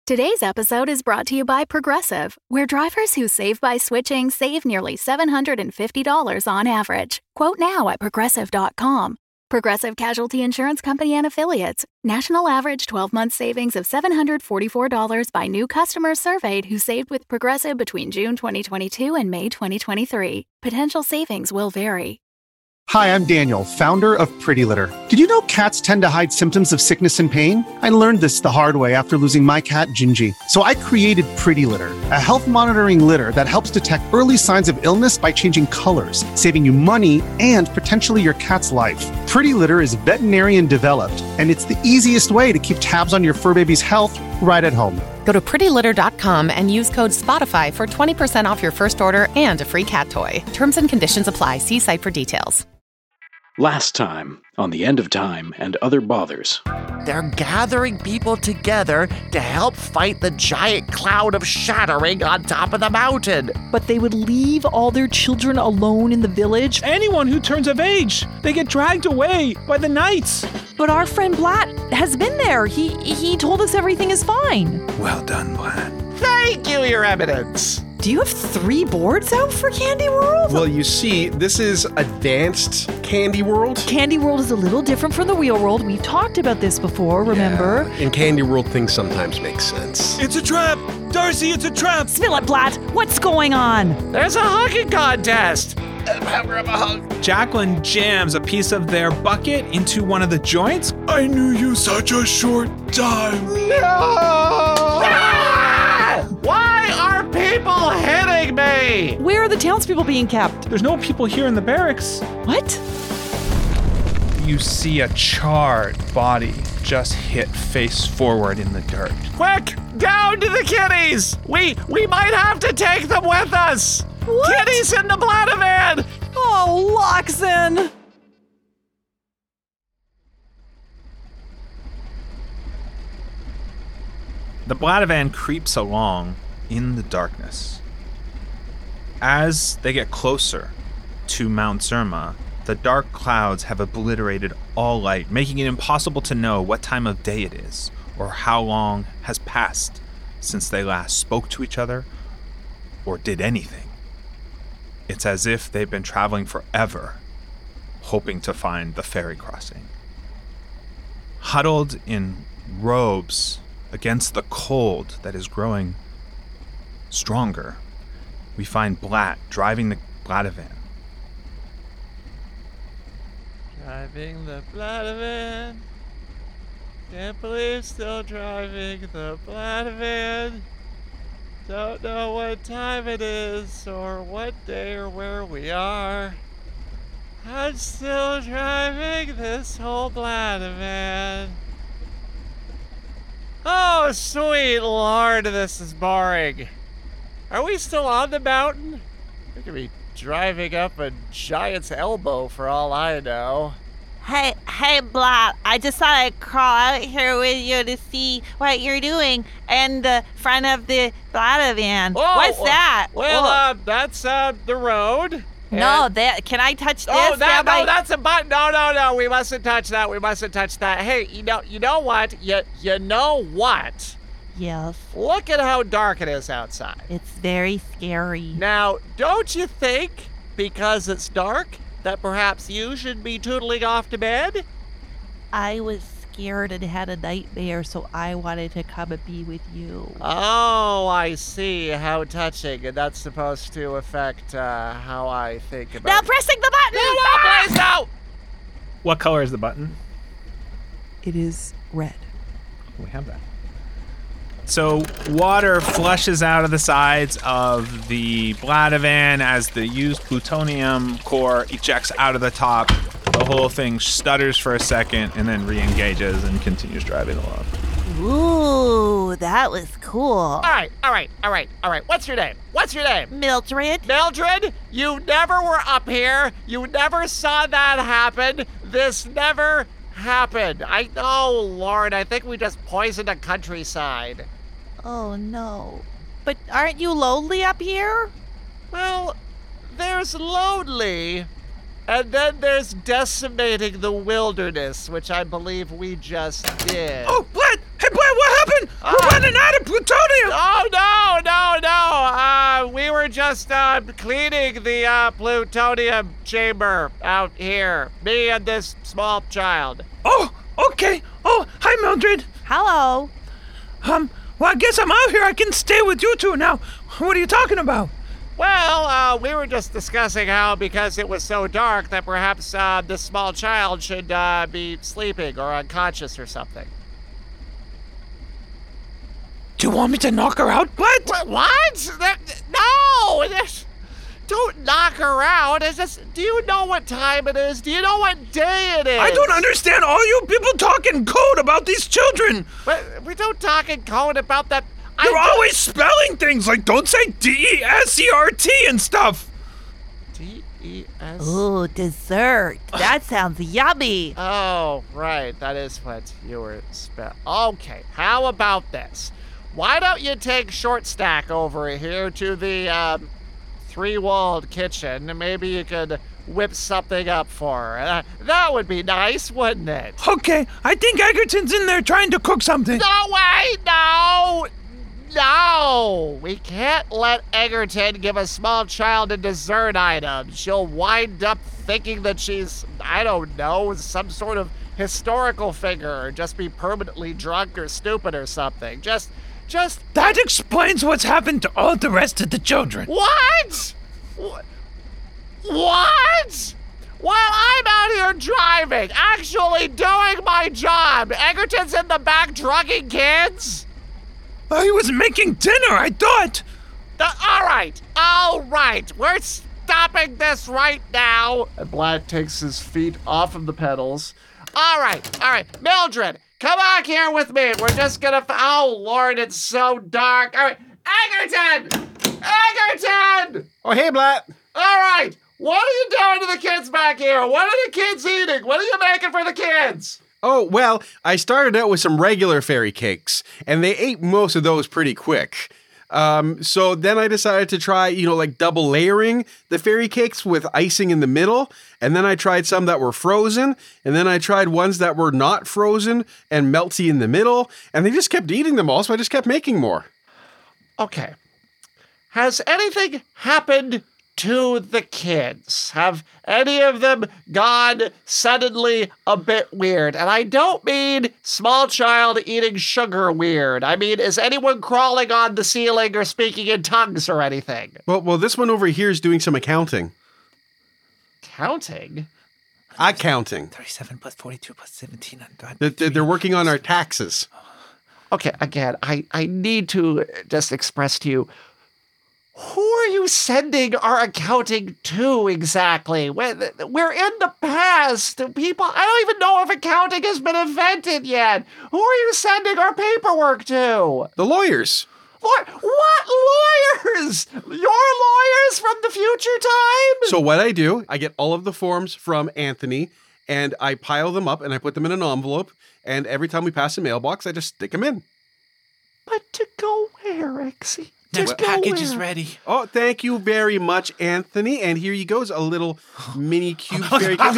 Today's episode is brought to you by Progressive, where drivers who save by switching save nearly $750 on average. Quote now at Progressive.com. Progressive Casualty Insurance Company and Affiliates. National average 12-month savings of $744 by new customers surveyed who saved with Progressive between June 2022 and May 2023. Potential savings will vary. Hi, I'm Daniel, founder of Pretty Litter. Did you know cats tend to hide symptoms of sickness and pain? I learned this the hard way after losing my cat, Gingy. So I created Pretty Litter, a health monitoring litter that helps detect early signs of illness by changing colors, saving you money and potentially your cat's life. Pretty Litter is veterinarian developed, and it's the easiest way to keep tabs on your fur baby's health right at home. Go to prettylitter.com and use code SPOTIFY for 20% off your first order and a free cat toy. Terms and conditions apply. See site for details. Last time on The End of Time and Other Bothers. They're gathering people together to help fight the giant cloud of shattering on top of the mountain. But they would leave all their children alone in the village? Anyone who turns of age, they get dragged away by the knights. But our friend Blatt has been there. He told us everything is fine. Well done, Blatt. Thank you, Your Eminence. Do you have 3 boards out for Candy World? Well, you see, this is advanced Candy World. Candy World is a little different from the real world. We've talked about this before, remember? Yeah. In Candy World, things sometimes make sense. It's a trap! Darcy, it's a trap! Spill it, Blatt! What's going on? There's a hugging contest! Have a hug. Jacqueline jams a piece of their bucket into one of the joints. I knew you such a short time. No! Ah! Why are people hitting me? Where are the townspeople being kept? There's no people here in the barracks. What? You see a charred body just hit face forward in the dirt. Quick, down to the kitties! We might have to take them with us! What? Kitties in the Bladavan! Oh, Loxen! The Bladavan creeps along in the darkness. As they get closer to Mount Zerma, the dark clouds have obliterated all light, making it impossible to know what time of day it is or how long has passed since they last spoke to each other or did anything. It's as if they've been traveling forever, hoping to find the ferry crossing. Huddled in robes against the cold that is growing stronger, we find Blatt driving the Bladavan. Driving the Bladavan. Can't believe still driving the Bladavan. Don't know what time it is, or what day, or where we are. I'm still driving this whole Bladavan. Oh, sweet Lord, this is boring. Are we still on the mountain? We could be driving up a giant's elbow for all I know. Hey, Blatt, I just thought I'd crawl out here with you to see what you're doing in the front of the Bladavan. What's that? Well, that's the road. No, can I touch this? Oh, that's a button. No, we mustn't touch that. Hey, you know what? You know what? Yes. Look at how dark it is outside. It's very scary. Now, don't you think, because it's dark, that perhaps you should be tootling off to bed? I was scared and had a nightmare, so I wanted to come and be with you. Oh, I see. How touching. And that's supposed to affect how I think about Now pressing the button! No, please, no! What color is the button? It is red. We have that. So water flushes out of the sides of the Bladavan as the used plutonium core ejects out of the top. The whole thing stutters for a second and then re-engages and continues driving along. Ooh, that was cool. All right. What's your name? Mildred. Mildred, you never were up here. You never saw that happen. This never happened. Oh, Lord, I think we just poisoned a countryside. Oh, no. But aren't you lonely up here? Well, there's lonely, and then there's decimating the wilderness, which I believe we just did. Oh, Blatt! Hey, Blatt, what happened? We're running out of just cleaning the plutonium chamber out here. Me and this small child. Oh, okay. Oh, hi, Mildred. Hello. Well, I guess I'm out here. I can stay with you two now. What are you talking about? Well, we were just discussing how because it was so dark that perhaps this small child should be sleeping or unconscious or something. Do you want me to knock her out, Blatt? What? No! Don't knock her out. It's just, do you know what time it is? Do you know what day it is? I don't understand all you people talk in code about these children. We don't talk in code about that. You're always spelling things like don't say D-E-S-E-R-T and stuff. D-E-S... Ooh, dessert. That sounds yummy. Oh, right. That is what you were Okay, how about this? Why don't you take Short Stack over here to the three-walled kitchen, and maybe you could whip something up for her. That would be nice, wouldn't it? Okay, I think Egerton's in there trying to cook something. No, wait, no! No! We can't let Egerton give a small child a dessert item. She'll wind up thinking that she's, I don't know, some sort of historical figure, or just be permanently drunk or stupid or something. Just... That explains what's happened to all the rest of the children. What? What? While I'm out here driving, actually doing my job, Egerton's in the back drugging kids? He was making dinner, I thought. All right. We're stopping this right now. And Blatt takes his feet off of the pedals. All right. Mildred, come back here with me. We're just gonna... Oh, Lord, it's so dark. All right. Egerton! Oh, hey, Blatt. All right. What are you doing to the kids back here? What are the kids eating? What are you making for the kids? Oh, well, I started out with some regular fairy cakes, and they ate most of those pretty quick. So then I decided to try, like double layering the fairy cakes with icing in the middle. And then I tried some that were frozen. And then I tried ones that were not frozen and melty in the middle. And they just kept eating them all, so I just kept making more. Okay. Has anything happened to the kids? Have any of them gone suddenly a bit weird? And I don't mean small child eating sugar weird. I mean, is anyone crawling on the ceiling or speaking in tongues or anything? Well, this one over here is doing some accounting. Counting? Accounting. 37 plus 42 plus 17. They're working on our taxes. Okay, again, I need to just express to you, who are you sending our accounting to exactly? We're in the past. People, I don't even know if accounting has been invented yet. Who are you sending our paperwork to? The lawyers. What lawyers? Your lawyers from the future time? So what I do, I get all of the forms from Anthony, and I pile them up, and I put them in an envelope, and every time we pass a mailbox, I just stick them in. But to go where, Rexy? Next package is ready. Oh, thank you very much, Anthony. And here you goes, a little mini cube fairy cake. All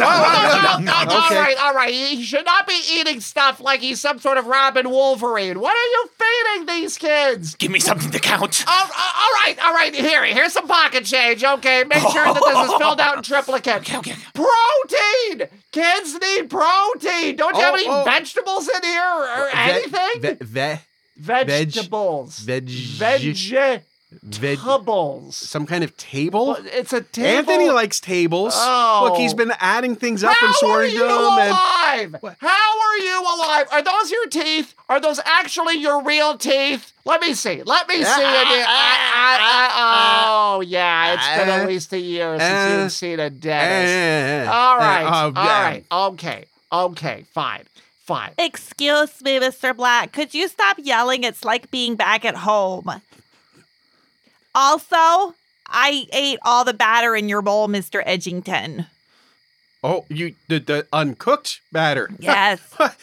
right. He should not be eating stuff like he's some sort of Robin Wolverine. What are you feeding these kids? Give me something to count. All right. Here's some pocket change. Okay, make sure that this is filled out in triplicate. Okay. Protein! Kids need protein. Don't you have any vegetables in here or anything? Vegetables. Vegetables. Some kind of table? Well, it's a table. Anthony likes tables. Oh. Look, he's been adding things up and How are sorting you them. alive? How are you alive? Are those your teeth? Are those actually your real teeth? Let me see. Oh, yeah. It's been at least a year since you've seen a dentist. All right. Okay. Fine. Excuse me, Mr. Black. Could you stop yelling? It's like being back at home. Also, I ate all the batter in your bowl, Mr. Edgington. Oh, the uncooked batter. Yes.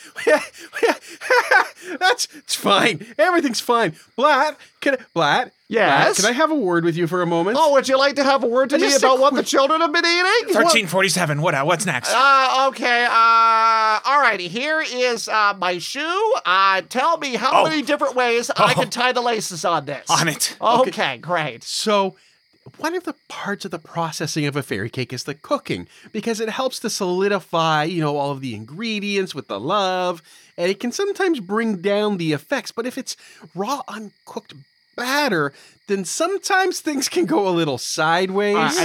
It's fine. Everything's fine. Blatt? Yes? Can I have a word with you for a moment? Oh, would you like to have a word to me about what the children have been eating? 1347. What's next? Okay. All righty. Here is my shoe. Tell me how many different ways I can tie the laces on this. On it. Okay, great. So, one of the parts of the processing of a fairy cake is the cooking, because it helps to solidify, all of the ingredients with the love, and it can sometimes bring down the effects. But if it's raw, uncooked batter, then sometimes things can go a little sideways.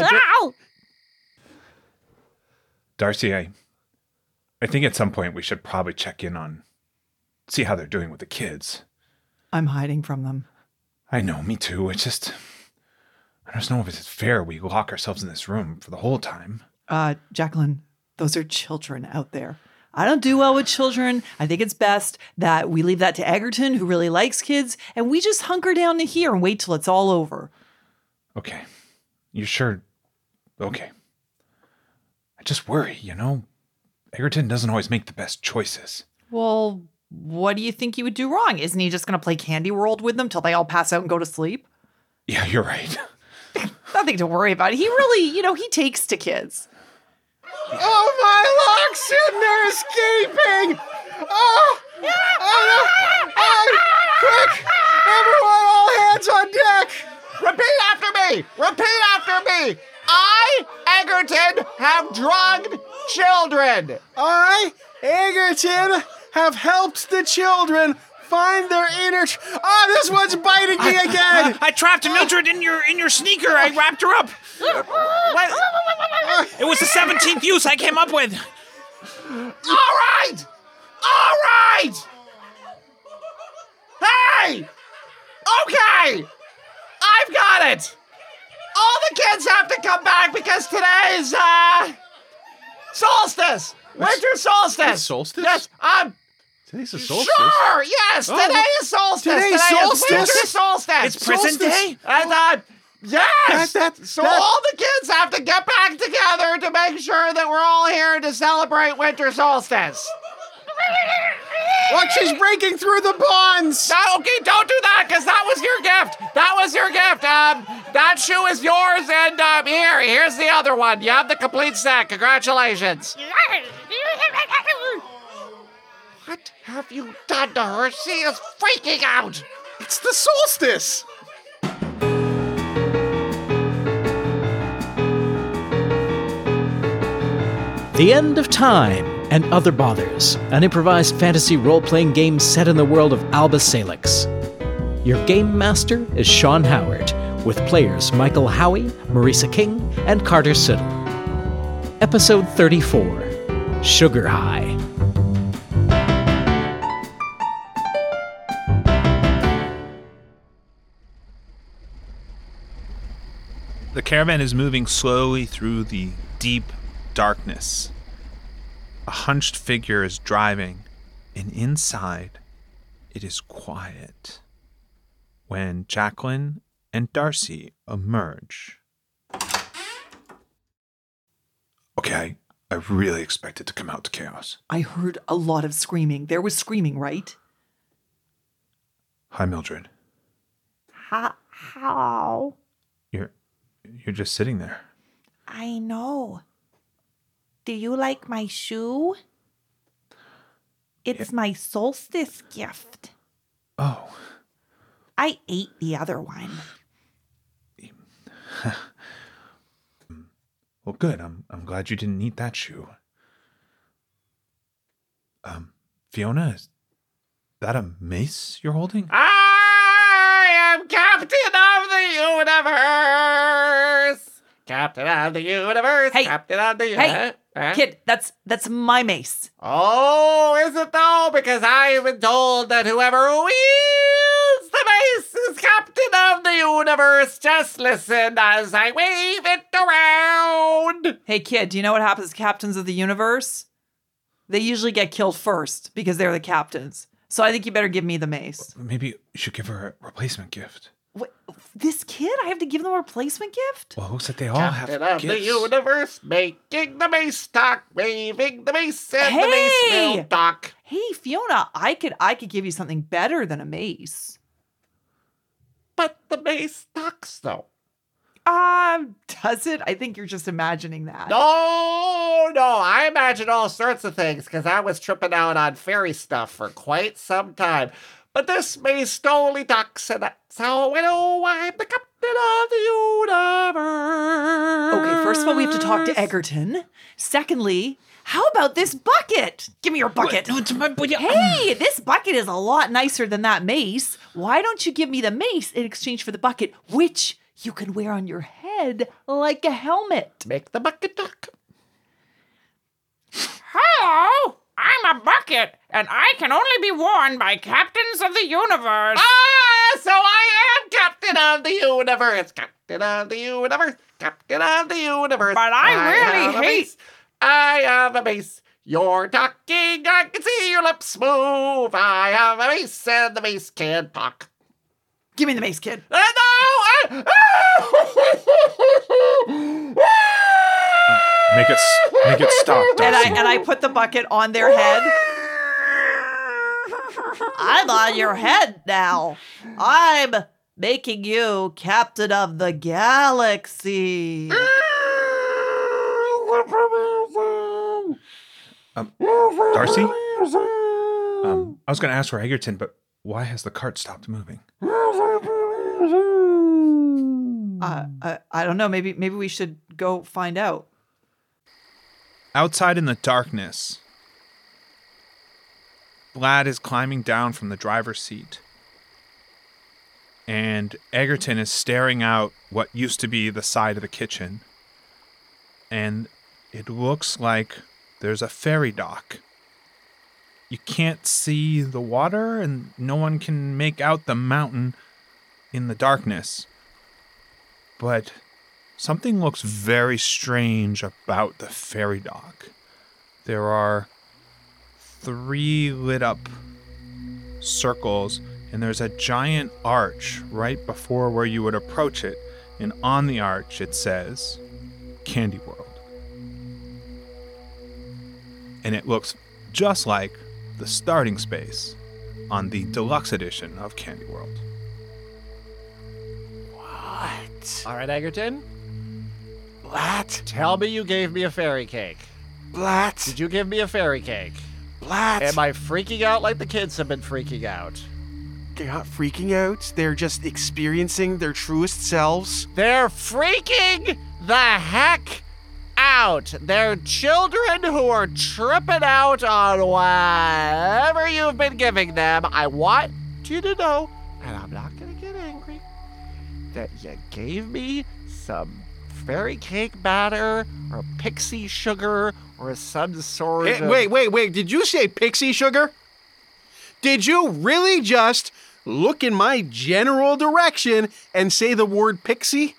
Darcy, I think at some point we should probably check in on, see how they're doing with the kids. I'm hiding from them. I know, me too. It's just, I just know if it's fair we lock ourselves in this room for the whole time. Jacqueline, those are children out there. I don't do well with children. I think it's best that we leave that to Egerton, who really likes kids, and we just hunker down to here and wait till it's all over. Okay. You sure? Okay. I just worry, Egerton doesn't always make the best choices. Well, what do you think he would do wrong? Isn't he just going to play Candy World with them till they all pass out and go to sleep? Yeah, you're right. Nothing to worry about. He really, he takes to kids. Oh, my locks, and they're escaping! Oh, quick! Everyone, all hands on deck! Repeat after me! Repeat after me! I, Egerton, have drugged children! I, Egerton, have helped the children find their inner... this one's biting me again! I trapped Mildred in your sneaker. I wrapped her up. It was the 17th use I came up with. All right! Hey! Okay! I've got it! All the kids have to come back because today's, solstice! Winter solstice! Solstice? Yes, Today's a solstice? Sure, yes, today is solstice! Today is winter solstice! It's present day? And, yes! So all the kids have to get back together to make sure that we're all here to celebrate winter solstice. Look, she's breaking through the bonds! Okay, don't do that, because that was your gift. That shoe is yours, and here's the other one. You have the complete set. Congratulations. What have you done to her? She is freaking out. It's the solstice! The End of Time and Other Bothers, an improvised fantasy role-playing game set in the world of Albus Salix. Your game master is Sean Howard, with players Michael Howie, Marisa King, and Carter Siddle. Episode 34, Sugar High. The caravan is moving slowly through the deep darkness. A hunched figure is driving, and inside, it is quiet. When Jacqueline and Darcy emerge. Okay, I really expected to come out to chaos. I heard a lot of screaming. There was screaming, right? Hi, Mildred. How? You're just sitting there. I know. Do you like my shoe? It's my solstice gift. Oh. I ate the other one. Well, good. I'm glad you didn't eat that shoe. Fiona, is that a mace you're holding? I am Captain of the Universe! Captain of the Universe! Hey, Captain of the Universe! Hey, kid, that's my mace. Oh, is it though? Because I've been told that whoever wields the mace is Captain of the Universe. Just listen as I wave it around. Hey, kid, do you know what happens to captains of the universe? They usually get killed first because they're the captains. So I think you better give me the mace. Maybe you should give her a replacement gift. What, this kid? I have to give them a replacement gift? Well, it looks like they all Captain have of gifts. the Universe, making the mace talk, waving the mace, and the mace will talk. Hey, Fiona, I could give you something better than a mace. But the mace talks, though. Does it? I think you're just imagining that. No, I imagine all sorts of things because I was tripping out on fairy stuff for quite some time. But this mace only talks, and that's how I know I'm the captain of the universe. Okay, first of all, we have to talk to Egerton. Secondly, how about this bucket? Give me your bucket. No, it's my bucket. Hey, this bucket is a lot nicer than that mace. Why don't you give me the mace in exchange for the bucket, which you can wear on your head like a helmet? Make the bucket talk. Hello, I'm a bucket, and I can only be worn by captains of the universe. So I am captain of the universe. Captain of the universe. Captain of the universe. But I really hate... I have a mace. You're talking, I can see your lips move. I have a mace, and the mace can't talk. Give me the mace, kid. No! Make it stop, Darcy. And I put the bucket on their head. I'm on your head now. I'm making you captain of the galaxy. Darcy? I was going to ask for Egerton, but why has the cart stopped moving? I don't know. Maybe we should go find out. Outside in the darkness, Vlad is climbing down from the driver's seat. And Egerton is staring out what used to be the side of the kitchen. And it looks like there's a ferry dock. You can't see the water, and no one can make out the mountain in the darkness. But something looks very strange about the ferry dock. There are 3 lit up circles, and there's a giant arch right before where you would approach it. And on the arch it says Candy World. And it looks just like the starting space on the deluxe edition of Candy World. What? All right, Egerton. Blat. Tell me you gave me a fairy cake. Blat. Did you give me a fairy cake? Blat. Am I freaking out like the kids have been freaking out? They're not freaking out. They're just experiencing their truest selves. They're freaking the heck out. They're children who are tripping out on whatever you've been giving them. I want you to know, and I'm not going to get angry, that you gave me some fairy cake batter or pixie sugar or some sort of... Wait. Did you say pixie sugar? Did you really just look in my general direction and say the word pixie?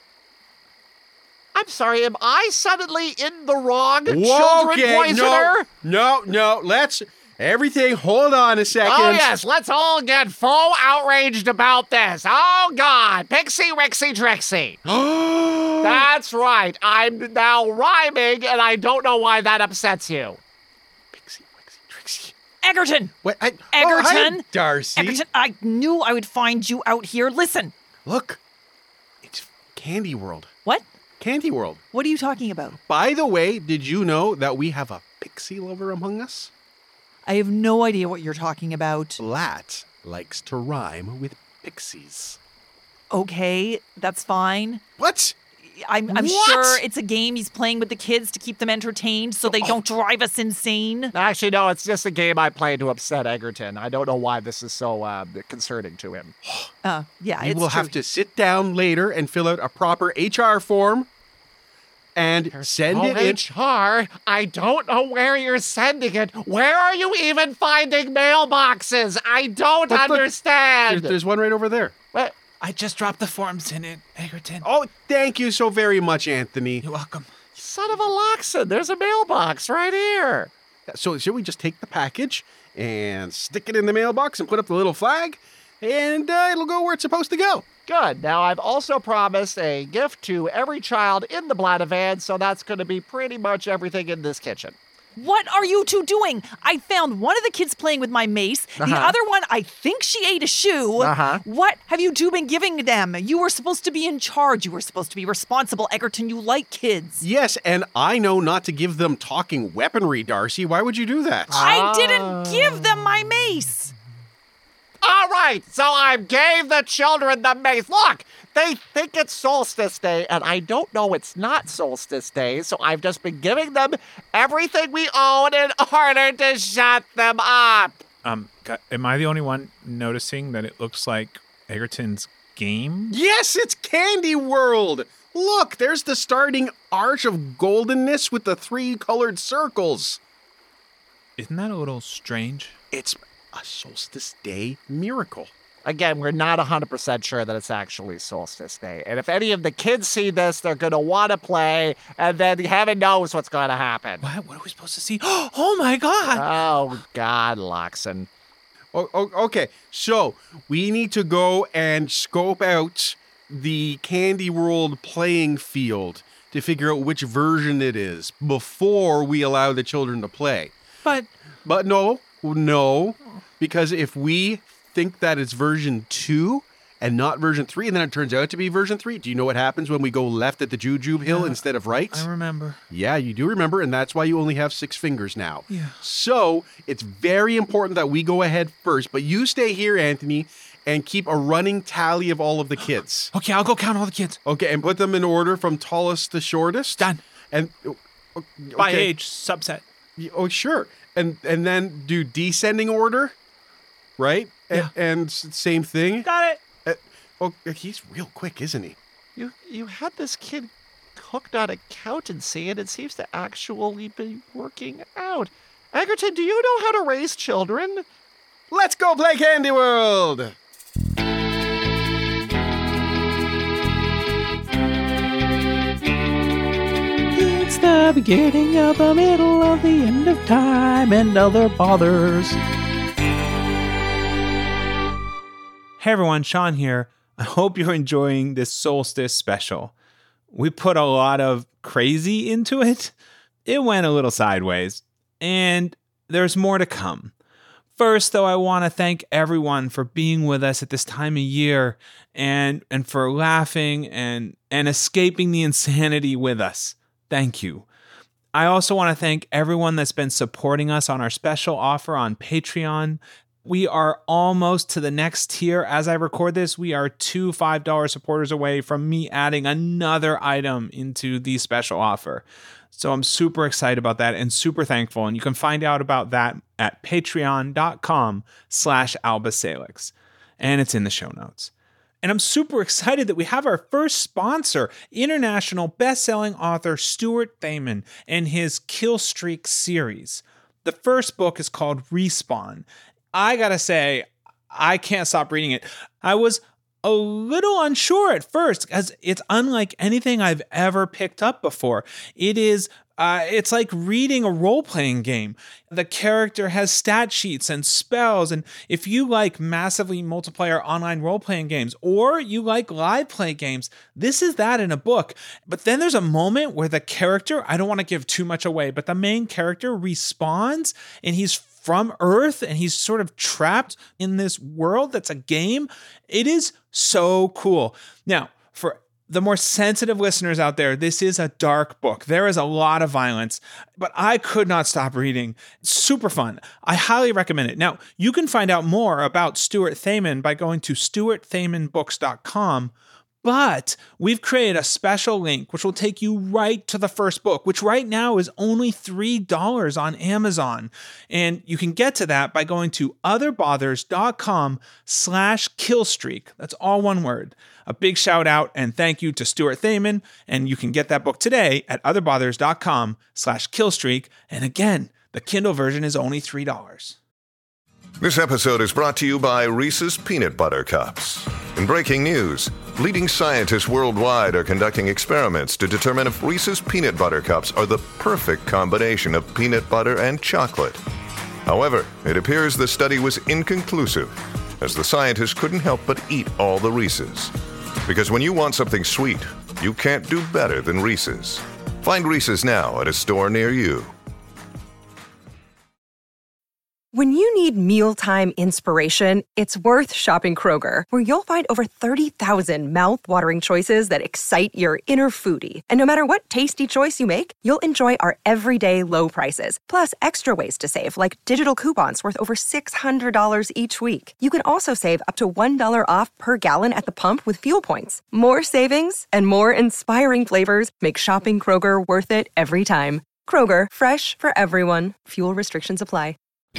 I'm sorry, am I suddenly in the wrong children poisoner? No, let's... Everything, hold on a second. Oh, yes, let's all get full outraged about this. Oh, God, Pixie, Rixie, Trixie. That's right, I'm now rhyming, and I don't know why that upsets you. Pixie, Rixie, Trixie. Egerton! What? Egerton! hi, Darcy. Egerton, I knew I would find you out here. Listen. Look, it's Candy World. What? Candy World. What are you talking about? By the way, did you know that we have a pixie lover among us? I have no idea what you're talking about. Blat likes to rhyme with pixies. Okay, that's fine. What? I'm sure it's a game he's playing with the kids to keep them entertained so they don't drive us insane. Actually, no, it's just a game I play to upset Egerton. I don't know why this is so concerning to him. Yeah, You it's will true. have to sit down later and fill out a proper HR form and send it in. HR, I don't know where you're sending it. Where are you even finding mailboxes? I don't understand. There's one right over there. What? I just dropped the forms in it, Egerton. Oh, thank you so very much, Anthony. You're welcome. Son of a Loxon, there's a mailbox right here. So should we just take the package and stick it in the mailbox and put up the little flag? And it'll go where it's supposed to go. Good. Now, I've also promised a gift to every child in the Bladavan, so that's going to be pretty much everything in this kitchen. What are you two doing? I found one of the kids playing with my mace. The other one, I think she ate a shoe. What have you two been giving them? You were supposed to be in charge. You were supposed to be responsible. Egerton, you like kids. Yes, and I know not to give them talking weaponry, Darcy. Why would you do that? I didn't give them my mace. All right, so I gave the children the mace. Look, they think it's Solstice Day, and I don't know it's not Solstice Day, so I've just been giving them everything we own in order to shut them up. Am I the only one noticing that it looks like Egerton's game? Yes, it's Candy World. Look, there's the starting arch of goldenness with the 3 colored circles. Isn't that a little strange? It's a Solstice Day miracle. Again, we're not 100% sure that it's actually Solstice Day. And if any of the kids see this, they're going to want to play, and then heaven knows what's going to happen. What are we supposed to see? Oh, my God. Oh, God, Loxon. Okay, so we need to go and scope out the Candy World playing field to figure out which version it is before we allow the children to play. But no, because if we think that it's version 2 and not version 3, and then it turns out to be version 3, do you know what happens when we go left at the Jujube Hill instead of right? I remember. Yeah, you do remember, and that's why you only have 6 fingers now. Yeah. So it's very important that we go ahead first, but you stay here, Anthony, and keep a running tally of all of the kids. Okay, I'll go count all the kids. Okay, and put them in order from tallest to shortest. Done. And by age, subset. Oh, sure. And then do descending order, right? Yeah. And same thing. Got it. He's real quick, isn't he? You had this kid hooked on accountancy, and it seems to actually be working out. Egerton, do you know how to raise children? Let's go play Candy World! It's the beginning of the middle of the end of time and other bothers. Hey everyone, Sean here. I hope you're enjoying this Solstice special. We put a lot of crazy into it. It went a little sideways, and there's more to come. First, though, I want to thank everyone for being with us at this time of year and for laughing and escaping the insanity with us. Thank you. I also want to thank everyone that's been supporting us on our special offer on Patreon. We are almost to the next tier. As I record this, we are 2 $5 supporters away from me adding another item into the special offer. So I'm super excited about that and super thankful. And you can find out about that at patreon.com/albasalix. And it's in the show notes. And I'm super excited that we have our first sponsor, international best-selling author Stuart Thaman and his Kill Streak series. The first book is called Respawn. I gotta say, I can't stop reading it. I was a little unsure at first because it's unlike anything I've ever picked up before. It's like reading a role-playing game. The character has stat sheets and spells, and if you like massively multiplayer online role-playing games or you like live play games, this is that in a book. But then there's a moment where the character, I don't want to give too much away, but the main character respawns, and he's from Earth, and he's sort of trapped in this world that's a game. It is so cool. Now, for the more sensitive listeners out there, this is a dark book. There is a lot of violence, but I could not stop reading. It's super fun. I highly recommend it. Now, you can find out more about Stuart Thaman by going to stuartthamanbooks.com. But we've created a special link which will take you right to the first book, which right now is only $3 on Amazon. And you can get to that by going to otherbothers.com/killstreak. That's all one word. A big shout out and thank you to Stuart Thaman. And you can get that book today at otherbothers.com/killstreak. And again, the Kindle version is only $3. This episode is brought to you by Reese's Peanut Butter Cups. In breaking news, leading scientists worldwide are conducting experiments to determine if Reese's Peanut Butter Cups are the perfect combination of peanut butter and chocolate. However, it appears the study was inconclusive, as the scientists couldn't help but eat all the Reese's. Because when you want something sweet, you can't do better than Reese's. Find Reese's now at a store near you. When you need mealtime inspiration, it's worth shopping Kroger, where you'll find over 30,000 mouth-watering choices that excite your inner foodie. And no matter what tasty choice you make, you'll enjoy our everyday low prices, plus extra ways to save, like digital coupons worth over $600 each week. You can also save up to $1 off per gallon at the pump with fuel points. More savings and more inspiring flavors make shopping Kroger worth it every time. Kroger, fresh for everyone. Fuel restrictions apply.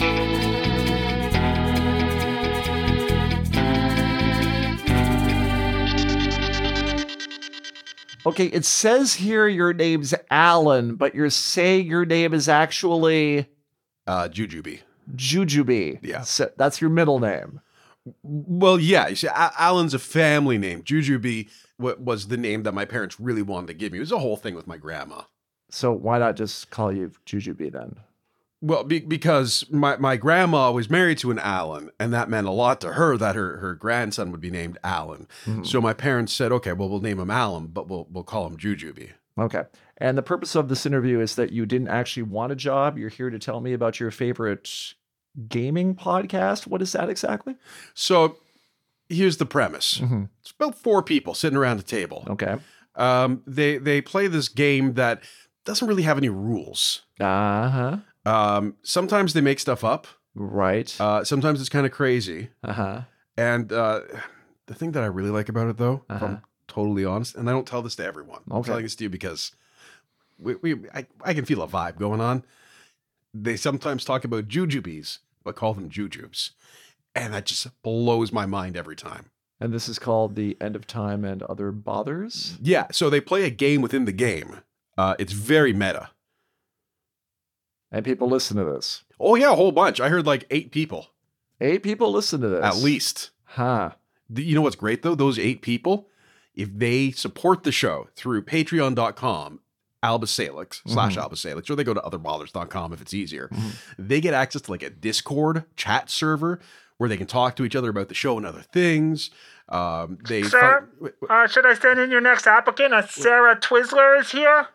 Okay, it says here your name's Alan, but you're saying your name is actually... Jujubee. Jujubee. Yeah. So that's your middle name. Well, yeah. You see, Alan's a family name. Jujubee was the name that my parents really wanted to give me. It was a whole thing with my grandma. So why not just call you Jujubee then? Well, because my grandma was married to an Alan, and that meant a lot to her that her grandson would be named Alan. Mhm. So my parents said, okay, well, we'll name him Alan, but we'll call him Jujubee. Okay. And the purpose of this interview is that you didn't actually want a job. You're here to tell me about your favorite gaming podcast. What is that exactly? So here's the premise. It's about 4 people sitting around a table. Okay. They play this game that doesn't really have any rules. Uh-huh. Sometimes they make stuff up. Right. Sometimes it's kind of crazy. Uh-huh. And the thing that I really like about it, though, if I'm totally honest, and I don't tell this to everyone. I'm Okay. telling this to you because I can feel a vibe going on. They sometimes talk about jujubees, but call them jujubes. And that just blows my mind every time. And this is called The End of Time and Other Bothers? Yeah, so they play a game within the game. It's very meta. And people listen to this? Oh, yeah, a whole bunch. I heard like 8 people. 8 people listen to this? At least. Huh. You know what's great, though? Those 8 people, if they support the show through patreon.com, /Albasalix, or they go to otherbothers.com if it's easier, they get access to like a Discord chat server where they can talk to each other about the show and other things. Sir, should I send in your next applicant? Sarah Twizzler is here.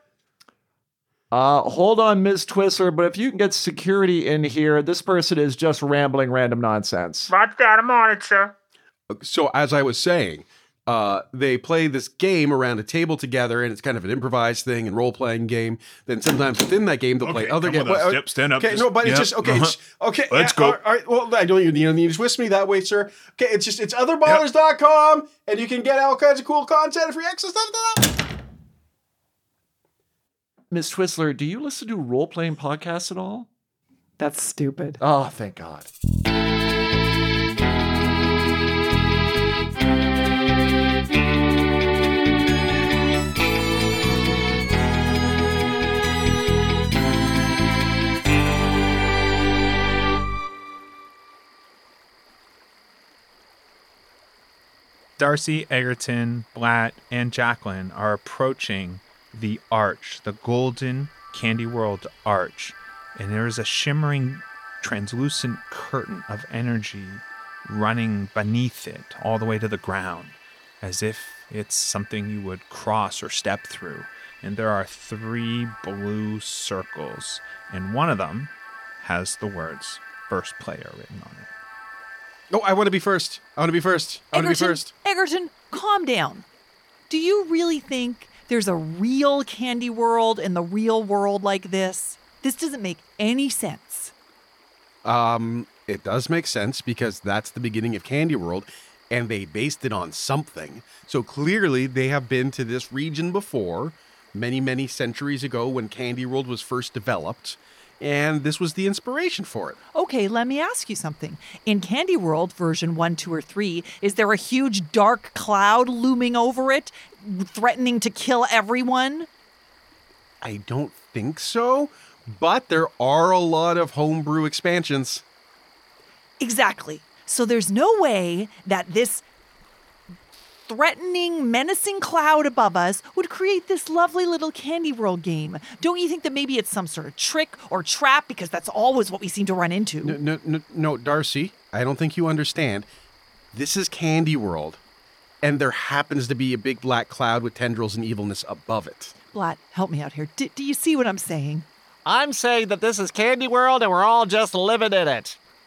Hold on, Ms. Twizzler, but if you can get security in here, this person is just rambling random nonsense. Roger that, I'm on it, sir. So as I was saying, they play this game around a table together, and it's kind of an improvised thing and role-playing game. Then sometimes within that game, they'll play other games. Yep, stand up. Okay, no, but it's just, okay, okay. Let's go. All right, well, I don't even need to twist me that way, sir. Okay, it's otherbothers.com, and you can get all kinds of cool content and free access stuff. Ms. Twizzler, do you listen to role-playing podcasts at all? That's stupid. Oh, thank God. Darcy, Egerton, Blatt, and Jacqueline are approaching the arch, the golden Candy World arch, and there is a shimmering, translucent curtain of energy running beneath it all the way to the ground, as if it's something you would cross or step through. And there are 3 blue circles, and one of them has the words "First Player" written on it. Oh, I want to be first. Egerton, calm down. Do you really think there's a real Candy World in the real world like this? This doesn't make any sense. It does make sense because that's the beginning of Candy World, and they based it on something. So clearly they have been to this region before, many, many centuries ago when Candy World was first developed, and this was the inspiration for it. Okay, let me ask you something. In Candy World version 1, 2, or 3, is there a huge dark cloud looming over it, threatening to kill everyone? I don't think so, but there are a lot of homebrew expansions. Exactly. So there's no way that this threatening, menacing cloud above us would create this lovely little Candy World game. Don't you think that maybe it's some sort of trick or trap, because that's always what we seem to run into? No, Darcy, I don't think you understand. This is Candy World, and there happens to be a big black cloud with tendrils and evilness above it. Blatt, help me out here. Do you see what I'm saying? I'm saying that this is Candy World and we're all just living in it.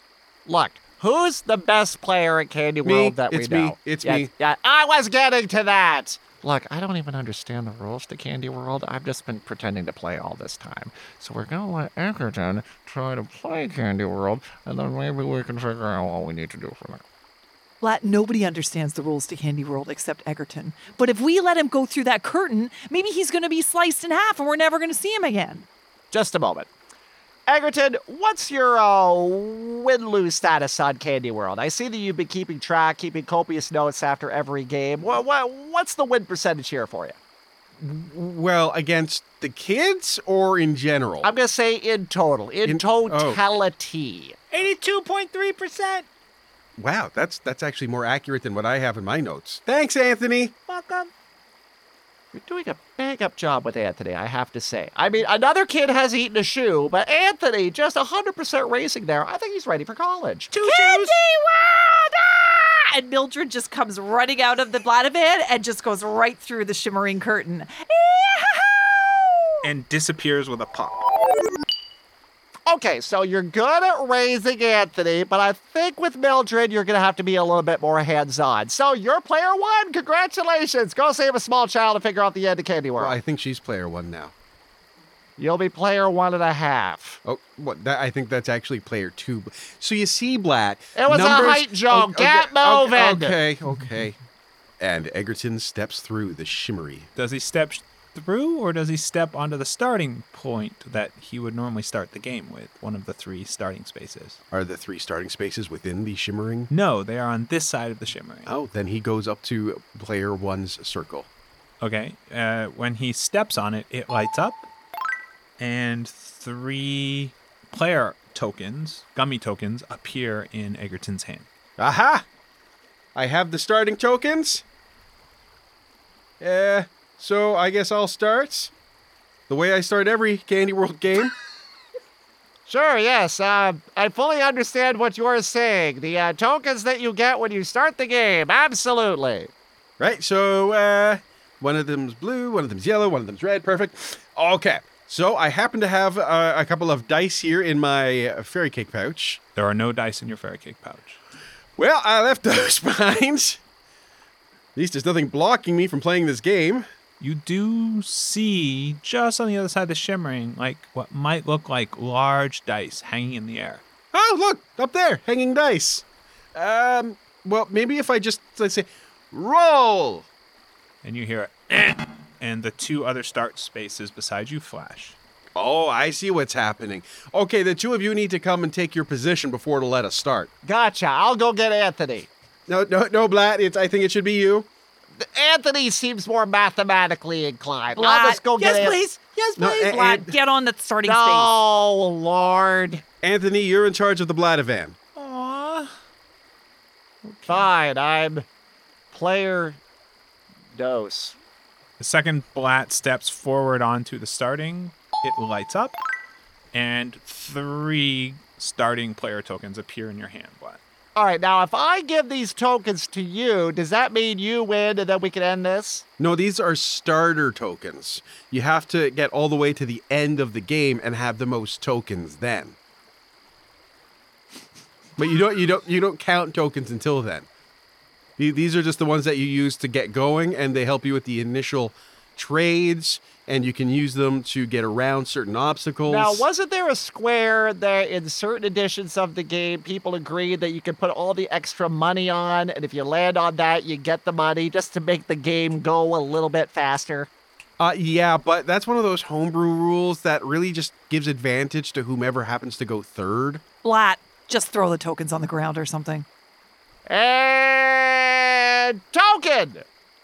Look, who's the best player at Candy World that we know? It's me. Yeah, I was getting to that. Look, I don't even understand the rules to Candy World. I've just been pretending to play all this time. So we're going to let Egerton try to play Candy World, and then maybe we can figure out what we need to do for that. Blat, nobody understands the rules to Candy World except Egerton. But if we let him go through that curtain, maybe he's going to be sliced in half and we're never going to see him again. Just a moment. Egerton, what's your win-lose status on Candy World? I see that you've been keeping copious notes after every game. What's the win percentage here for you? Well, against the kids or in general? I'm going to say in total. In totality. 82.3%. Wow, that's actually more accurate than what I have in my notes. Thanks, Anthony. Welcome. You're doing a bang-up job with Anthony, I have to say. I mean, another kid has eaten a shoe, but Anthony just 100% racing there. I think he's ready for college. Candy World! Ah! And Mildred just comes running out of the Vladivan and just goes right through the shimmering curtain. And disappears with a pop. Okay, so you're good at raising Anthony, but I think with Mildred, you're going to have to be a little bit more hands-on. So you're player 1. Congratulations. Go save a small child and figure out the end of Candy World. Well, I think she's player 1 now. You'll be player 1.5. Oh, I think that's actually player 2. So you see, Blat. It was numbers, a height joke. Get moving. Okay. And Egerton steps through the shimmery. Does he step through, or does he step onto the starting point that he would normally start the game with, one of the 3 starting spaces? Are the 3 starting spaces within the shimmering? No, they are on this side of the shimmering. Oh, then he goes up to player 1's circle. Okay, when he steps on it, it lights up, and 3 player tokens, gummy tokens, appear in Egerton's hand. Aha! I have the starting tokens. So I guess I'll start the way I start every Candy World game. Sure, yes. I fully understand what you're saying. The tokens that you get when you start the game. Absolutely. Right, so one of them's blue, one of them's yellow, one of them's red. Perfect. Okay, so I happen to have a couple of dice here in my fairy cake pouch. There are no dice in your fairy cake pouch. Well, I left those behind. At least there's nothing blocking me from playing this game. You do see, just on the other side of the shimmering, like what might look like large dice hanging in the air. Oh, look, up there, hanging dice. Well, maybe if I just, let's say, roll. And you hear and the 2 other start spaces beside you flash. Oh, I see what's happening. Okay, the 2 of you need to come and take your position before to let us start. Gotcha. I'll go get Anthony. No, Blat. I think it should be you. Anthony seems more mathematically inclined. Blat. I'll just go get Anthony. Yes, please. Blat, get on the starting space. Oh, Lord. Anthony, you're in charge of the Vladivan. Aww. Okay. Fine, I'm player dose. The second Blat steps forward onto the starting, it lights up, and 3 starting player tokens appear in your hand, Blat. All right, now if I give these tokens to you, does that mean you win and then we can end this? No, these are starter tokens. You have to get all the way to the end of the game and have the most tokens then. But you don't count tokens until then. These are just the ones that you use to get going, and they help you with the initial trades, and you can use them to get around certain obstacles. Now, wasn't there a square that in certain editions of the game, people agreed that you could put all the extra money on, and if you land on that, you get the money just to make the game go a little bit faster? Yeah, but that's one of those homebrew rules that really just gives advantage to whomever happens to go third. Blat, just throw the tokens on the ground or something. And token!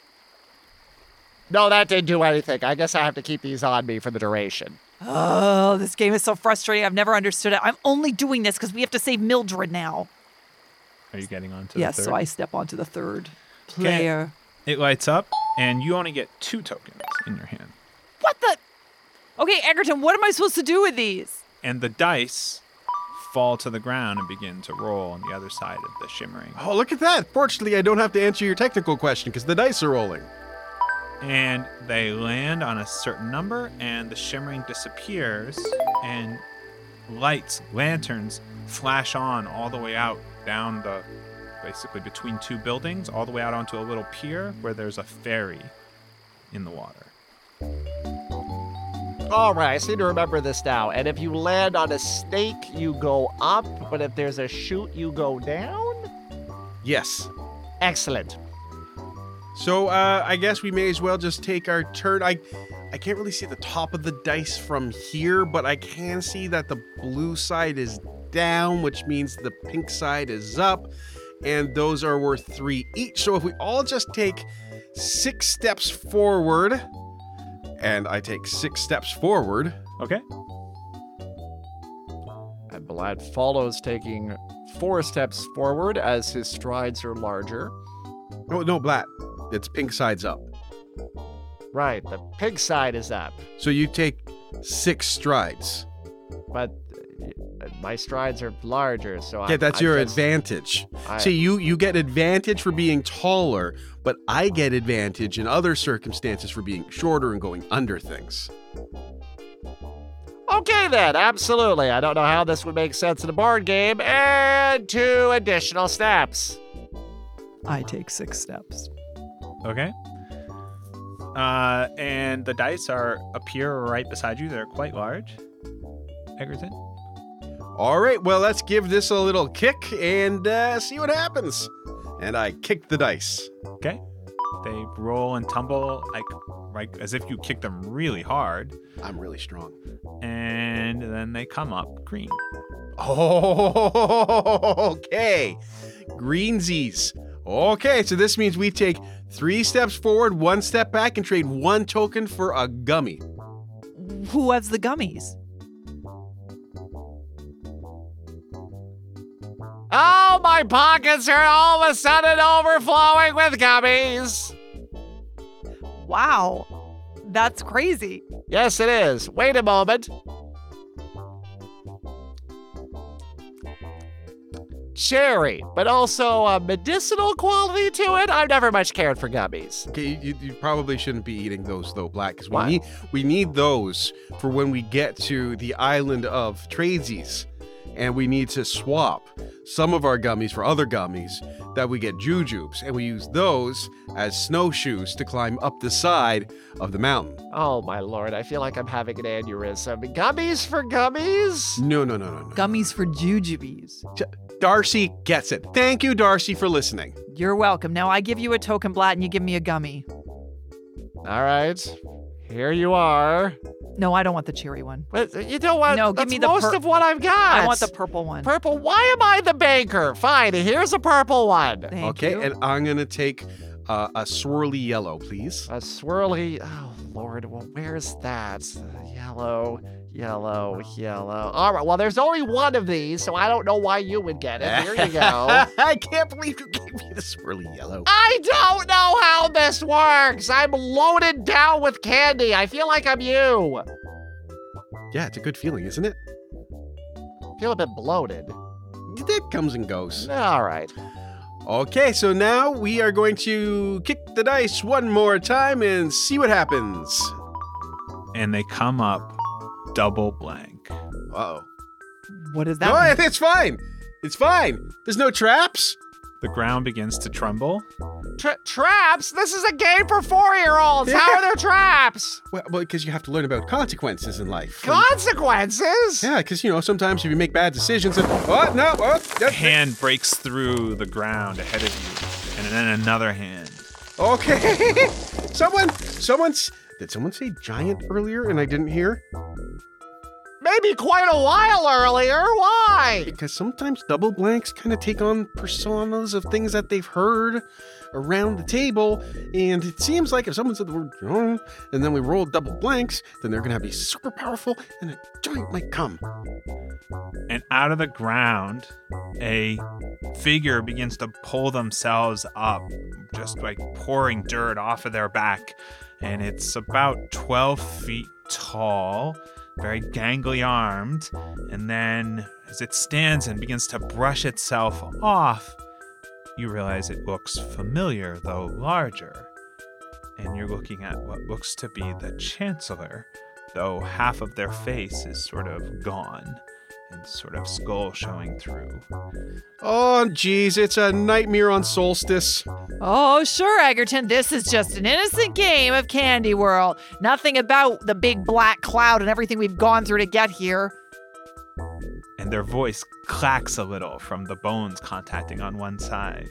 No, that didn't do anything. I guess I have to keep these on me for the duration. Oh, this game is so frustrating. I've never understood it. I'm only doing this because we have to save Mildred now. Are you getting onto the Yes, third? so I step onto the third player. Okay. It lights up, and you only get 2 tokens in your hand. What the? Okay, Egerton, what am I supposed to do with these? And the dice fall to the ground and begin to roll on the other side of the shimmering. Oh, look at that. Fortunately, I don't have to answer your technical question because the dice are rolling. And they land on a certain number, and the shimmering disappears, and lights, lanterns, flash on all the way out down basically between two buildings, all the way out onto a little pier where there's a ferry in the water. All right, I seem to remember this now. And if you land on a snake, you go up, but if there's a chute, you go down? Yes. Excellent. So I guess we may as well just take our turn. I can't really see the top of the dice from here, but I can see that the blue side is down, which means the pink side is up, and those are worth 3 each. So if we all just take 6 steps forward, and I take 6 steps forward. Okay. And Blad follows, taking 4 steps forward as his strides are larger. No, Blad. It's pink side's up. Right, the pink side is up. So you take 6 strides. But my strides are larger, so okay, that's your advantage. See, you get advantage for being taller, but I get advantage in other circumstances for being shorter and going under things. Okay then, absolutely. I don't know how this would make sense in a board game. And 2 additional steps. I take 6 steps. Okay. And the dice appear right beside you. They're quite large. Egerton? All right, well, let's give this a little kick and see what happens. And I kick the dice. Okay. They roll and tumble like as if you kick them really hard. I'm really strong. And then they come up green. Oh, okay. Greensies. Okay, so this means we take 3 steps forward, 1 step back, and trade 1 token for a gummy. Who has the gummies? Oh, my pockets are all of a sudden overflowing with gummies. Wow, that's crazy. Yes, it is. Wait a moment. Cherry, but also a medicinal quality to it. I've never much cared for gummies. Okay, you probably shouldn't be eating those though, Black, because we need those for when we get to the island of Tradesies, and we need to swap some of our gummies for other gummies that we get jujubes, and we use those as snowshoes to climb up the side of the mountain. Oh my lord, I feel like I'm having an aneurysm. Gummies for gummies? No. Gummies for jujubes. Darcy gets it. Thank you, Darcy, for listening. You're welcome. Now I give you a token, Blat, and you give me a gummy. All right. Here you are. No, I don't want the cherry one. But you don't want. No, give me the most of what I've got. I want the purple one. Purple? Why am I the banker? Fine, here's a purple one. Thank you. And I'm gonna take a swirly yellow, please. A swirly. Oh Lord, well, where's that? Yellow. All right, well, there's only one of these, so I don't know why you would get it. Here you go. I can't believe you gave me the swirly yellow. I don't know how this works. I'm loaded down with candy. I feel like I'm you. Yeah, it's a good feeling, isn't it? I feel a bit bloated. That comes and goes. All right. Okay, so now we are going to kick the dice one more time and see what happens. And they come up double blank. Uh-oh. What is that? No, it's fine. It's fine. There's no traps. The ground begins to tremble. Traps? This is a game for 4-year-olds. How are there traps? Well, because you have to learn about consequences in life. Consequences? Yeah, because, sometimes if you make bad decisions... A hand breaks through the ground ahead of you, and then another hand. Okay. Did someone say giant earlier and I didn't hear? Maybe quite a while earlier. Why? Because sometimes double blanks kind of take on personas of things that they've heard around the table, and it seems like if someone said the word giant and then we roll double blanks, then they're going to be super powerful and a giant might come. And out of the ground, a figure begins to pull themselves up, just like pouring dirt off of their back. And it's about 12 feet tall, very gangly armed, and then as it stands and begins to brush itself off, you realize it looks familiar, though larger. And you're looking at what looks to be the Chancellor, though half of their face is sort of gone, and sort of skull showing through. Oh, geez, it's a nightmare on Solstice. Oh, sure, Egerton. This is just an innocent game of Candy World. Nothing about the big black cloud and everything we've gone through to get here. And their voice clacks a little from the bones contacting on one side.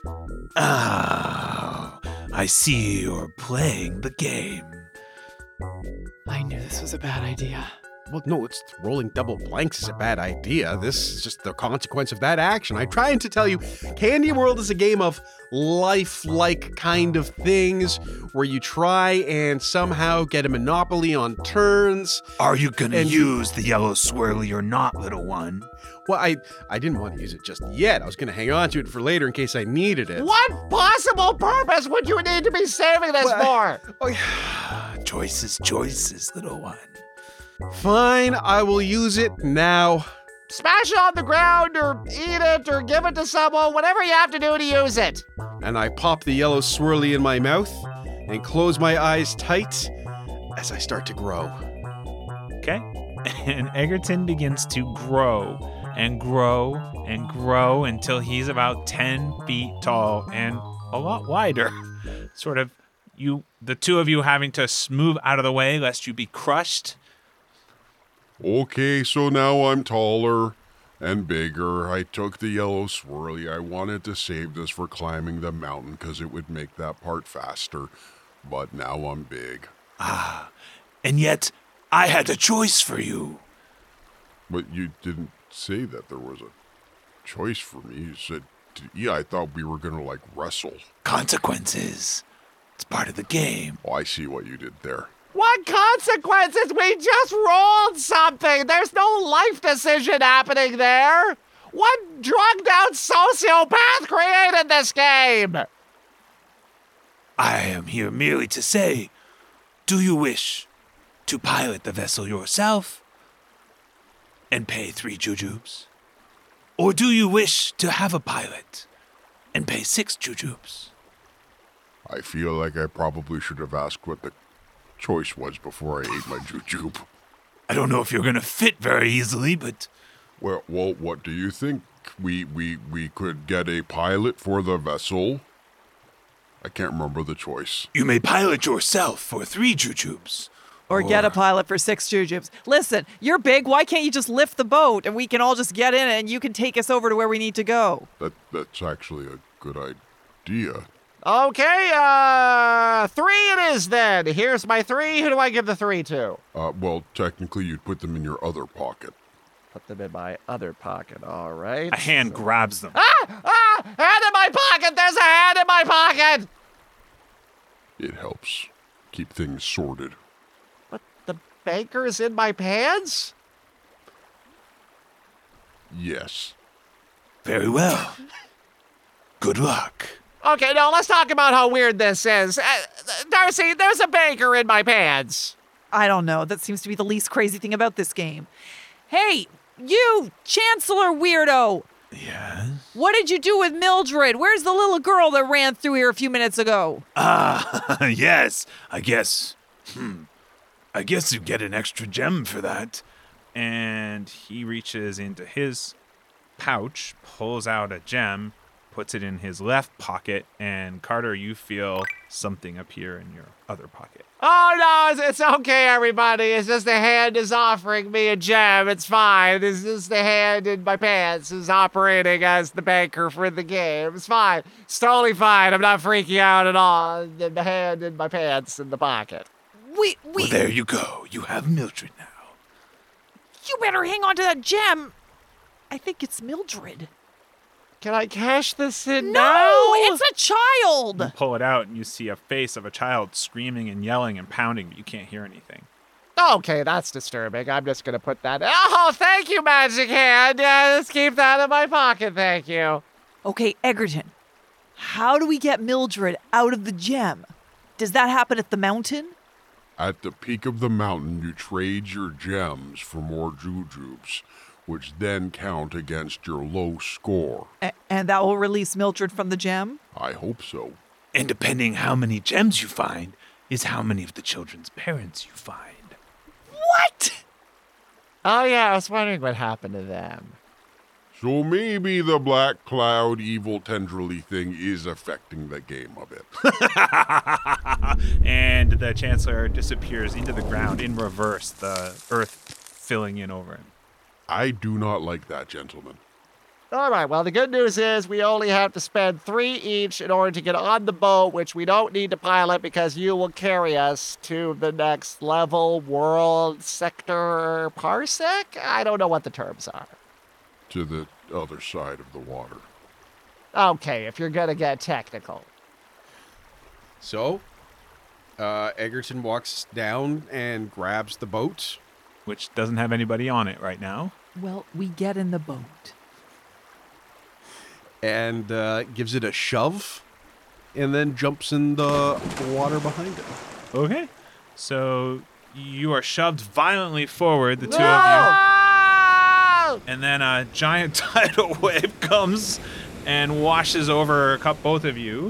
Oh, I see you're playing the game. I knew this was a bad idea. Well, no, it's rolling double blanks is a bad idea. This is just the consequence of that action. I'm trying to tell you, Candy World is a game of lifelike kind of things where you try and somehow get a monopoly on turns. Are you gonna use the yellow swirly or not, little one? Well, I didn't want to use it just yet. I was going to hang on to it for later in case I needed it. What possible purpose would you need to be saving this for? Oh, yeah. Choices, little one. Fine, I will use it now. Smash it on the ground or eat it or give it to someone, whatever you have to do to use it. And I pop the yellow swirly in my mouth and close my eyes tight as I start to grow. Okay. And Egerton begins to grow and grow and grow until he's about 10 feet tall and a lot wider. Sort of the two of you having to move out of the way lest you be crushed. Okay, so now I'm taller and bigger. I took the yellow swirly. I wanted to save this for climbing the mountain because it would make that part faster. But now I'm big. Ah, and yet I had a choice for you. But you didn't say that there was a choice for me. You said, yeah, I thought we were going to, wrestle. Consequences. It's part of the game. Oh, I see what you did there. What consequences? We just rolled something. There's no life decision happening there. What drugged-out sociopath created this game? I am here merely to say, do you wish to pilot the vessel yourself and pay 3 jujubes? Or do you wish to have a pilot and pay 6 jujubes? I feel like I probably should have asked what the choice was before I ate my jujube. I don't know if you're going to fit very easily, but... Well, what do you think? We could get a pilot for the vessel? I can't remember the choice. You may pilot yourself for 3 jujubes. Or get a pilot for 6 jujubes. Listen, you're big. Why can't you just lift the boat and we can all just get in it and you can take us over to where we need to go? That's actually a good idea. Okay, 3 it is then. Here's my 3. Who do I give the 3 to? Well, technically you'd put them in your other pocket. Put them in my other pocket, all right. A hand grabs them. Hand in my pocket! There's a hand in my pocket! It helps keep things sorted. But the banker is in my pants? Yes. Very well. Good luck. Okay, now let's talk about how weird this is. Darcy, there's a banker in my pants. I don't know. That seems to be the least crazy thing about this game. Hey, you, Chancellor Weirdo. Yes? What did you do with Mildred? Where's the little girl that ran through here a few minutes ago? Yes. I guess you get an extra gem for that. And he reaches into his pouch, pulls out a gem, puts it in his left pocket, and Carter, you feel something appear in your other pocket. Oh, no, it's okay, everybody. It's just the hand is offering me a gem. It's fine. It's just the hand in my pants is operating as the banker for the game. It's fine. It's totally fine. I'm not freaking out at all. The hand in my pants in the pocket. Well, there you go. You have Mildred now. You better hang on to that gem. I think it's Mildred. Can I cash this in now? No, it's a child. You pull it out and you see a face of a child screaming and yelling and pounding, but you can't hear anything. Okay, that's disturbing. I'm just going to put that... Oh, thank you, Magic Hand. Let's keep that in my pocket, thank you. Okay, Egerton, how do we get Mildred out of the gem? Does that happen at the mountain? At the peak of the mountain, you trade your gems for more jujubes, which then count against your low score. And that will release Mildred from the gem? I hope so. And depending how many gems you find, is how many of the children's parents you find. What? Oh, yeah, I was wondering what happened to them. So maybe the black cloud evil tendrily thing is affecting the game a bit. And the Chancellor disappears into the ground in reverse, the earth filling in over him. I do not like that, gentlemen. All right, well, the good news is we only have to spend 3 each in order to get on the boat, which we don't need to pilot because you will carry us to the next level, world, sector, parsec? I don't know what the terms are. To the other side of the water. Okay, if you're going to get technical. So, Egerton walks down and grabs the boat. Which doesn't have anybody on it right now. Well, we get in the boat. And gives it a shove. And then jumps in the water behind it. Okay. So you are shoved violently forward, the two of you. And then a giant tidal wave comes and washes over both of you.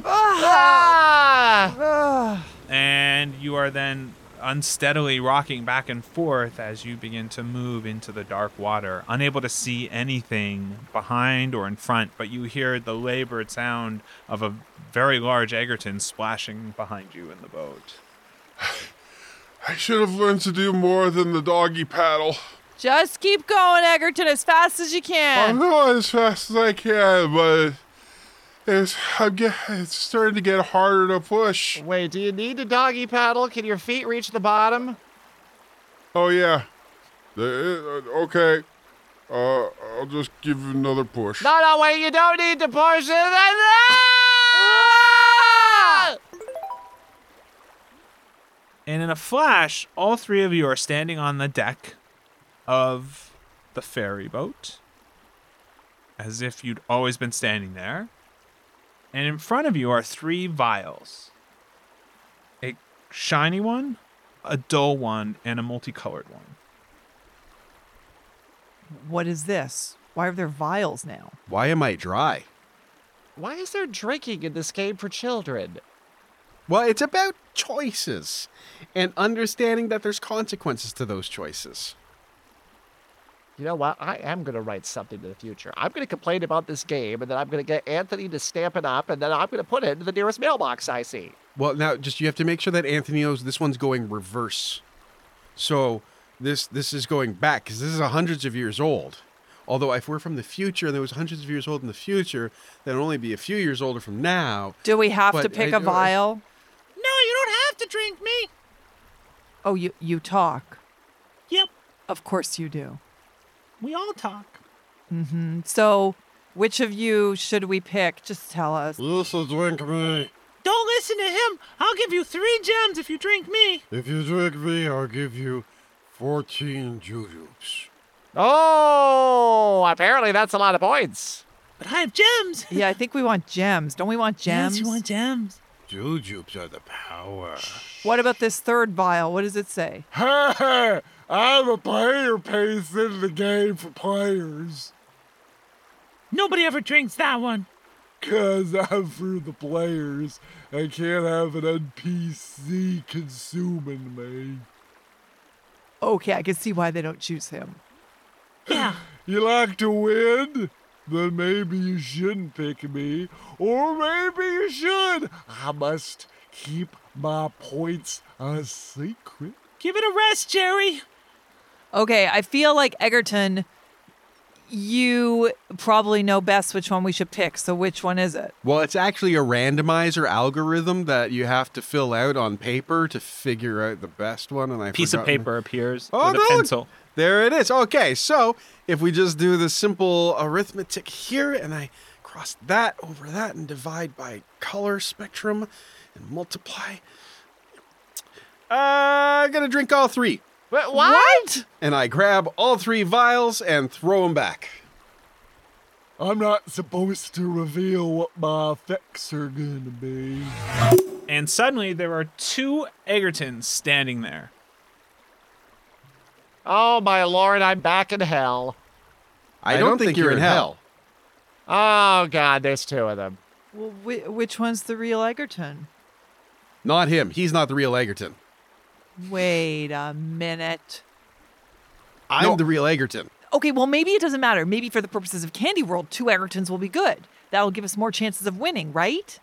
And you are then unsteadily rocking back and forth as you begin to move into the dark water, unable to see anything behind or in front, but you hear the labored sound of a very large Egerton splashing behind you in the boat. I should have learned to do more than the doggy paddle. Just keep going, Egerton, as fast as you can. I'm going as fast as I can, but it's starting to get harder to push. Wait, do you need a doggy paddle? Can your feet reach the bottom? Oh, yeah. Okay. I'll just give you another push. No, wait, you don't need to push it. And in a flash, all 3 of you are standing on the deck of the ferry boat, as if you'd always been standing there. And in front of you are 3 vials. A shiny one, a dull one, and a multicolored one. What is this? Why are there vials now? Why am I dry? Why is there drinking in this game for children? Well, it's about choices and understanding that there's consequences to those choices. You know what? I am going to write something in the future. I'm going to complain about this game, and then I'm going to get Anthony to stamp it up, and then I'm going to put it into the nearest mailbox I see. Well, now, you have to make sure that Anthony knows this one's going reverse. So this is going back, because this is hundreds of years old. Although if we're from the future and there was hundreds of years old in the future, then it'll only be a few years older from now. Do we have to pick a vial? No, you don't have to drink me. Oh, you talk. Yep. Of course you do. We all talk. Mm-hmm. So, which of you should we pick? Just tell us. Listen, drink me. Don't listen to him. I'll give you 3 gems if you drink me. If you drink me, I'll give you 14 jujubes. Oh, apparently that's a lot of points. But I have gems. Yeah, I think we want gems. Don't we want gems? Yes, you want gems. Jujubes are the power. What about this 3rd vial? What does it say? Hey, I'm a player pays into the game for players. Nobody ever drinks that one. 'Cause I'm for the players. I can't have an NPC consuming me. Okay, I can see why they don't choose him. Yeah. You like to win? Then maybe you shouldn't pick me. Or maybe you should. I must keep my points a secret. Give it a rest, Jerry. Okay, I feel like Egerton, you probably know best which one we should pick. So which one is it? Well, it's actually a randomizer algorithm that you have to fill out on paper to figure out the best one. And Piece of paper appears with a pencil. There it is. Okay, so if we just do the simple arithmetic here, and I cross that over that and divide by color spectrum and multiply. I'm going to drink all 3. What? And I grab all 3 vials and throw them back. I'm not supposed to reveal what my effects are going to be. And suddenly there are 2 Egertons standing there. Oh, my lord, I'm back in hell. I don't think you're in hell. Oh, God, there's 2 of them. Well, which one's the real Egerton? Not him. He's not the real Egerton. Wait a minute. I'm the real Egerton. Okay, well, maybe it doesn't matter. Maybe for the purposes of Candy World, 2 Egertons will be good. That'll give us more chances of winning, right?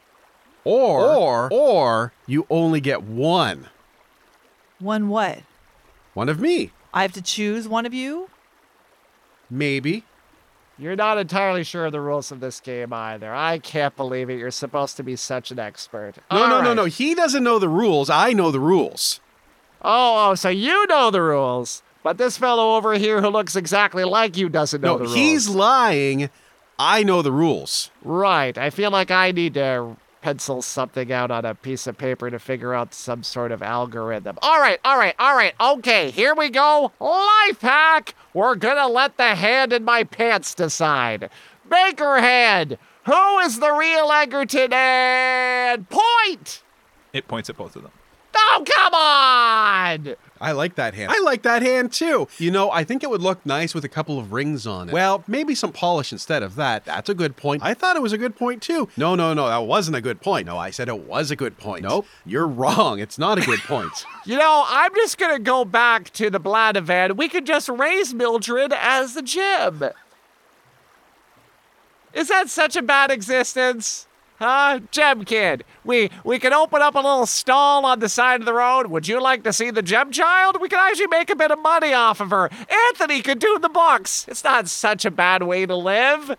Or you only get one. One what? One of me. I have to choose one of you? Maybe. You're not entirely sure of the rules of this game either. I can't believe it. You're supposed to be such an expert. No. He doesn't know the rules. I know the rules. Oh, so you know the rules. But this fellow over here who looks exactly like you doesn't know the rules. He's lying. I know the rules. Right. I feel like I need to pencil something out on a piece of paper to figure out some sort of algorithm. All right. Okay, here we go. Life hack. We're gonna let the hand in my pants decide. Baker hand. Who is the real Egerton and point? It points at both of them. Oh, come on! I like that hand. I like that hand too. You know, I think it would look nice with a couple of rings on it. Well, maybe some polish instead of that. That's a good point. I thought it was a good point too. No, that wasn't a good point. No, I said it was a good point. Nope, you're wrong. It's not a good point. You know, I'm just gonna go back to the Bladavan. We could just raise Mildred as the gem. Is that such a bad existence? Huh? Gem Kid, we can open up a little stall on the side of the road. Would you like to see the Gem Child? We could actually make a bit of money off of her. Anthony could do the books. It's not such a bad way to live.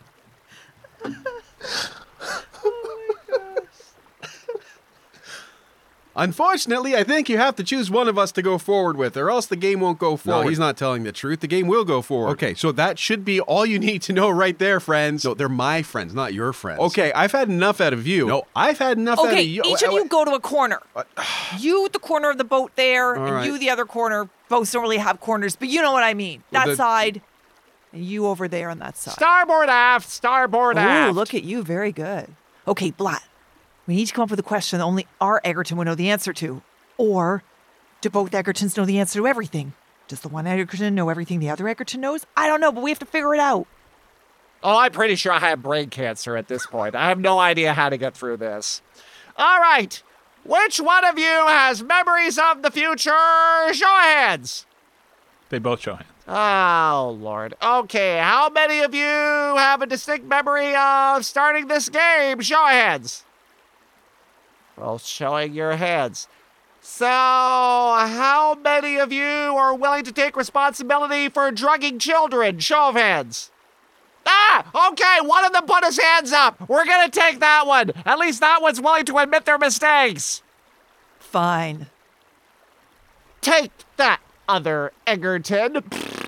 Unfortunately, I think you have to choose one of us to go forward with, or else the game won't go forward. No, he's not telling the truth. The game will go forward. Okay, so that should be all you need to know right there, friends. No, they're my friends, not your friends. Okay, I've had enough out of you. No, I've had enough out of you. Okay, each of you go to a corner. You at the corner of the boat there, and you the other corner. Boats don't really have corners, but you know what I mean. That side, and you over there on that side. Starboard aft, starboard aft. Ooh, look at you. Very good. Okay, Blatt. We need to come up with a question that only our Egerton would know the answer to. Or do both Egertons know the answer to everything? Does the one Egerton know everything the other Egerton knows? I don't know, but we have to figure it out. Oh, I'm pretty sure I have brain cancer at this point. I have no idea how to get through this. All right. Which one of you has memories of the future? Show of hands. They both show hands. Oh, Lord. Okay, how many of you have a distinct memory of starting this game? Show of hands. Well, showing your hands. So, how many of you are willing to take responsibility for drugging children? Show of hands. Okay, one of them put his hands up. We're gonna take that one. At least that one's willing to admit their mistakes. Fine. Take that, other Egerton.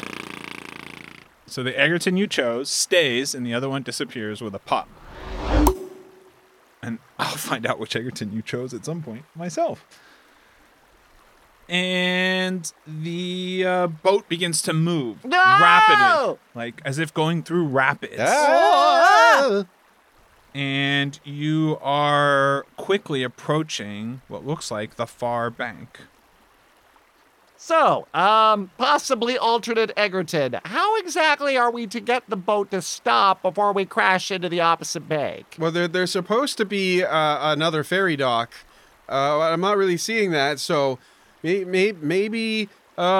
So the Egerton you chose stays, and the other one disappears with a pop. And I'll find out which Egerton you chose at some point myself. And the boat begins to move rapidly, like as if going through rapids. And you are quickly approaching what looks like the far bank. So, possibly alternate Egerton. How exactly are we to get the boat to stop before we crash into the opposite bank? Well, there's supposed to be another ferry dock. I'm not really seeing that, so maybe we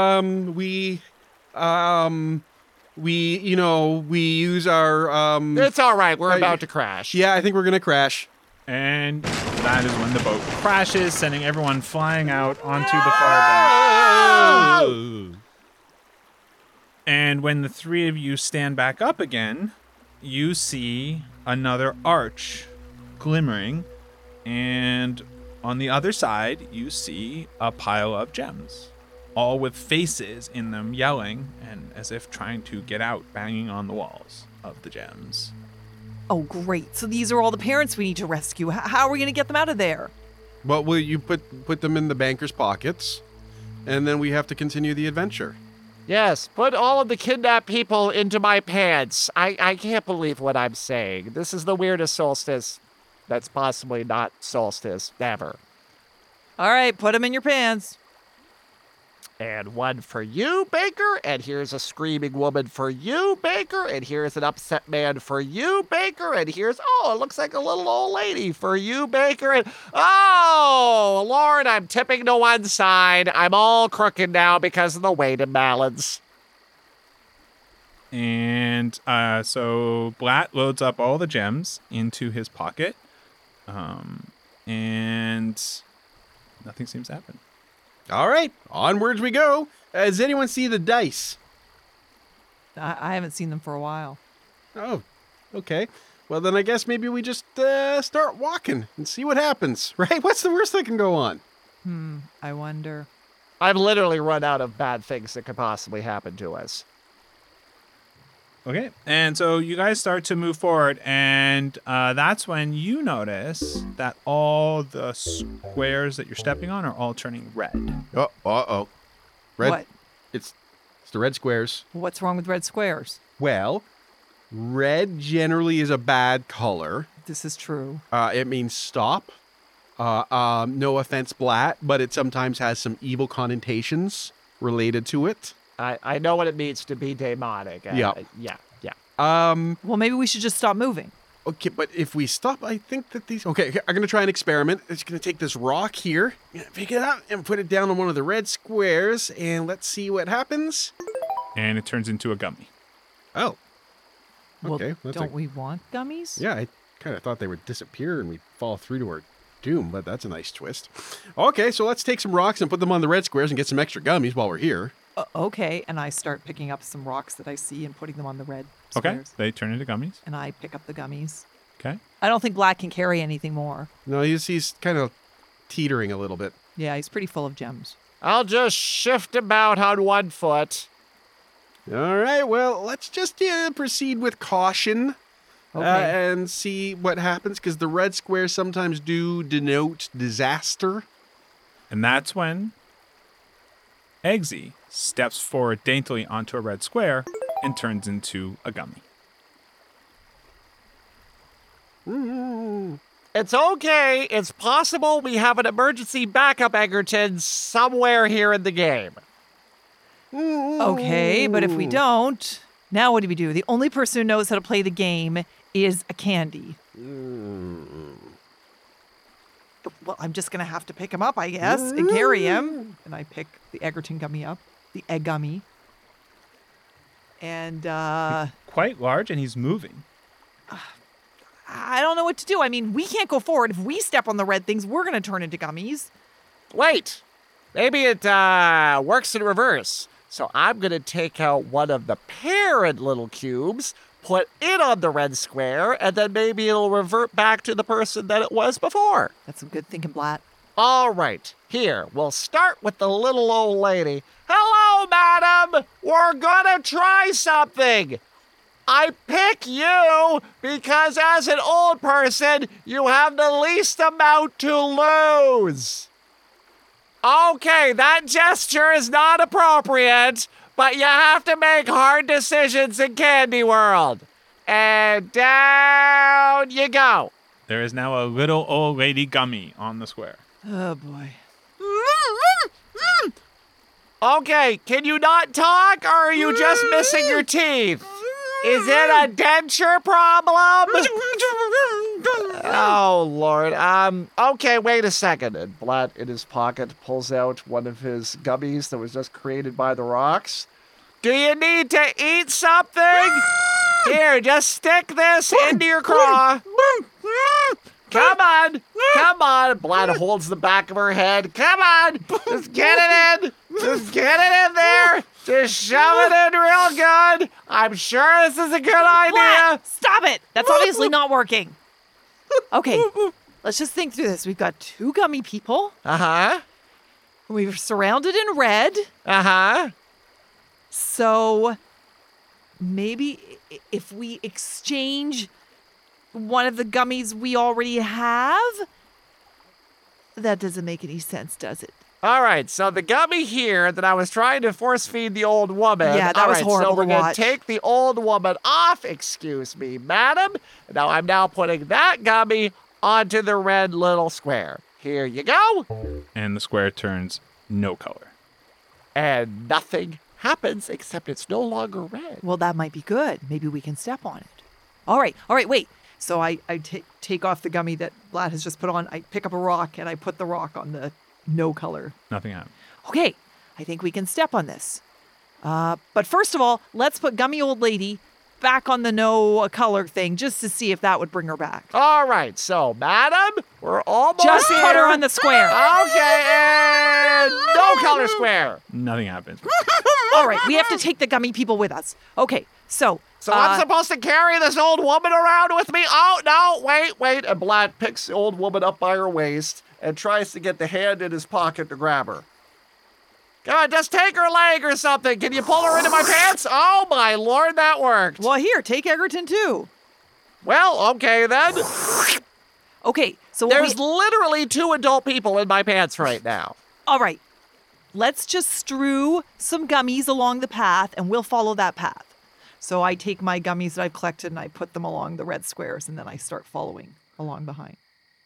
use our It's all right. We're about to crash. Yeah, I think we're gonna crash. And that is when the boat crashes, sending everyone flying out onto the far bank. And when the three of you stand back up again, you see another arch glimmering, and on the other side, you see a pile of gems, all with faces in them yelling and as if trying to get out, banging on the walls of the gems. Oh, great. So these are all the parents we need to rescue. How are we going to get them out of there? Well, will you put them in the banker's pockets, and then we have to continue the adventure. Yes, put all of the kidnapped people into my pants. I can't believe what I'm saying. This is the weirdest solstice that's possibly not solstice ever. All right, put them in your pants. And one for you, Baker. And here's a screaming woman for you, Baker. And here's an upset man for you, Baker. And here's, it looks like a little old lady for you, Baker. And, Lord, I'm tipping to one side. I'm all crooked now because of the weight imbalance. And so Blatt loads up all the gems into his pocket. And nothing seems to happen. All right, onwards we go. Does anyone see the dice? I haven't seen them for a while. Oh, okay. Well, then I guess maybe we just start walking and see what happens, right? What's the worst that can go on? I wonder. I've literally run out of bad things that could possibly happen to us. Okay, and so you guys start to move forward, and that's when you notice that all the squares that you're stepping on are all turning red. Uh-oh. Red? What? It's the red squares. What's wrong with red squares? Well, red generally is a bad color. This is true. It means stop. No offense, Blatt, but it sometimes has some evil connotations related to it. I know what it means to be demonic. Yeah. Yeah. Well, maybe we should just stop moving. Okay, but if we stop, I think that these... Okay, I'm going to try an experiment. I'm just going to take this rock here, pick it up, and put it down on one of the red squares, and let's see what happens. And it turns into a gummy. Oh. Well, Okay. don't we want gummies? Yeah, I kind of thought they would disappear and we'd fall through to our doom, but that's a nice twist. Okay, so let's take some rocks and put them on the red squares and get some extra gummies while we're here. Okay, and I start picking up some rocks that I see and putting them on the red Okay, squares. they turn into gummies. And I pick up the gummies. Okay. I don't think Black can carry anything more. No, he's kind of teetering a little bit. Yeah, he's pretty full of gems. I'll just shift about on 1 foot. All right, well, let's just proceed with caution and see what happens, because the red squares sometimes do denote disaster. And that's when Eggsy steps forward daintily onto a red square and turns into a gummy. It's okay. It's possible we have an emergency backup Egerton somewhere here in the game. Okay, but if we don't, now what do we do? The only person who knows how to play the game is a candy. Well, I'm just going to have to pick him up, I guess, and carry him. And I pick the Egerton gummy up, the egg gummy. And, quite large, and he's moving. I don't know what to do. I mean, we can't go forward. If we step on the red things, we're going to turn into gummies. Wait. Maybe it works in reverse. So I'm going to take out one of the parent little cubes, put it on the red square, and then maybe it'll revert back to the person that it was before. That's some good thinking, Blatt. All right. Here, we'll start with the little old lady. Hello, madam. We're going to try something. I pick you because as an old person, you have the least amount to lose. Okay, that gesture is not appropriate, but you have to make hard decisions in Candy World. And down you go. There is now a little old lady gummy on the square. Oh, boy. Okay, can you not talk, or are you just missing your teeth? Is it a denture problem? Oh, Lord. Okay, wait a second. And Blatt, in his pocket, pulls out one of his gummies that was just created by the rocks. Do you need to eat something? Here, just stick this into your craw. Come on. Come on. Blatt holds the back of her head. Come on. Just get it in. Just get it in there. Just shove it in real good. I'm sure this is a good idea. Blatt, stop it. That's obviously not working. Okay, let's just think through this. We've got 2 gummy people. Uh-huh. We're surrounded in red. Uh-huh. So maybe if we exchange one of the gummies we already have, that doesn't make any sense, does it? All right, so the gummy here that I was trying to force feed the old woman. Yeah, that was horrible so we're to going watch. to take the old woman off, excuse me, madam. Now I'm now putting that gummy onto the red little square. Here you go. And the square turns no color. And nothing happens except it's no longer red. Well, that might be good. Maybe we can step on it. All right, wait. So I take off the gummy that Blatt has just put on. I pick up a rock, and I put the rock on the no color. Nothing happened. Okay, I think we can step on this. But first of all, let's put Gummy Old Lady back on the no color thing just to see if that would bring her back. All right, so, madam, we're almost Just here. put her on the square. Okay, and no color square. Nothing happens. All right, we have to take the gummy people with us. Okay, so I'm supposed to carry this old woman around with me? Oh, no, wait. And Blatt picks the old woman up by her waist and tries to get the hand in his pocket to grab her. Come on, just take her leg or something. Can you pull her into my pants? Oh, my Lord, that worked. Well, here, take Egerton, too. Well, okay, then. Okay, so there's literally 2 adult people in my pants right now. All right, let's just strew some gummies along the path, and we'll follow that path. So I take my gummies that I've collected, and I put them along the red squares, and then I start following along behind.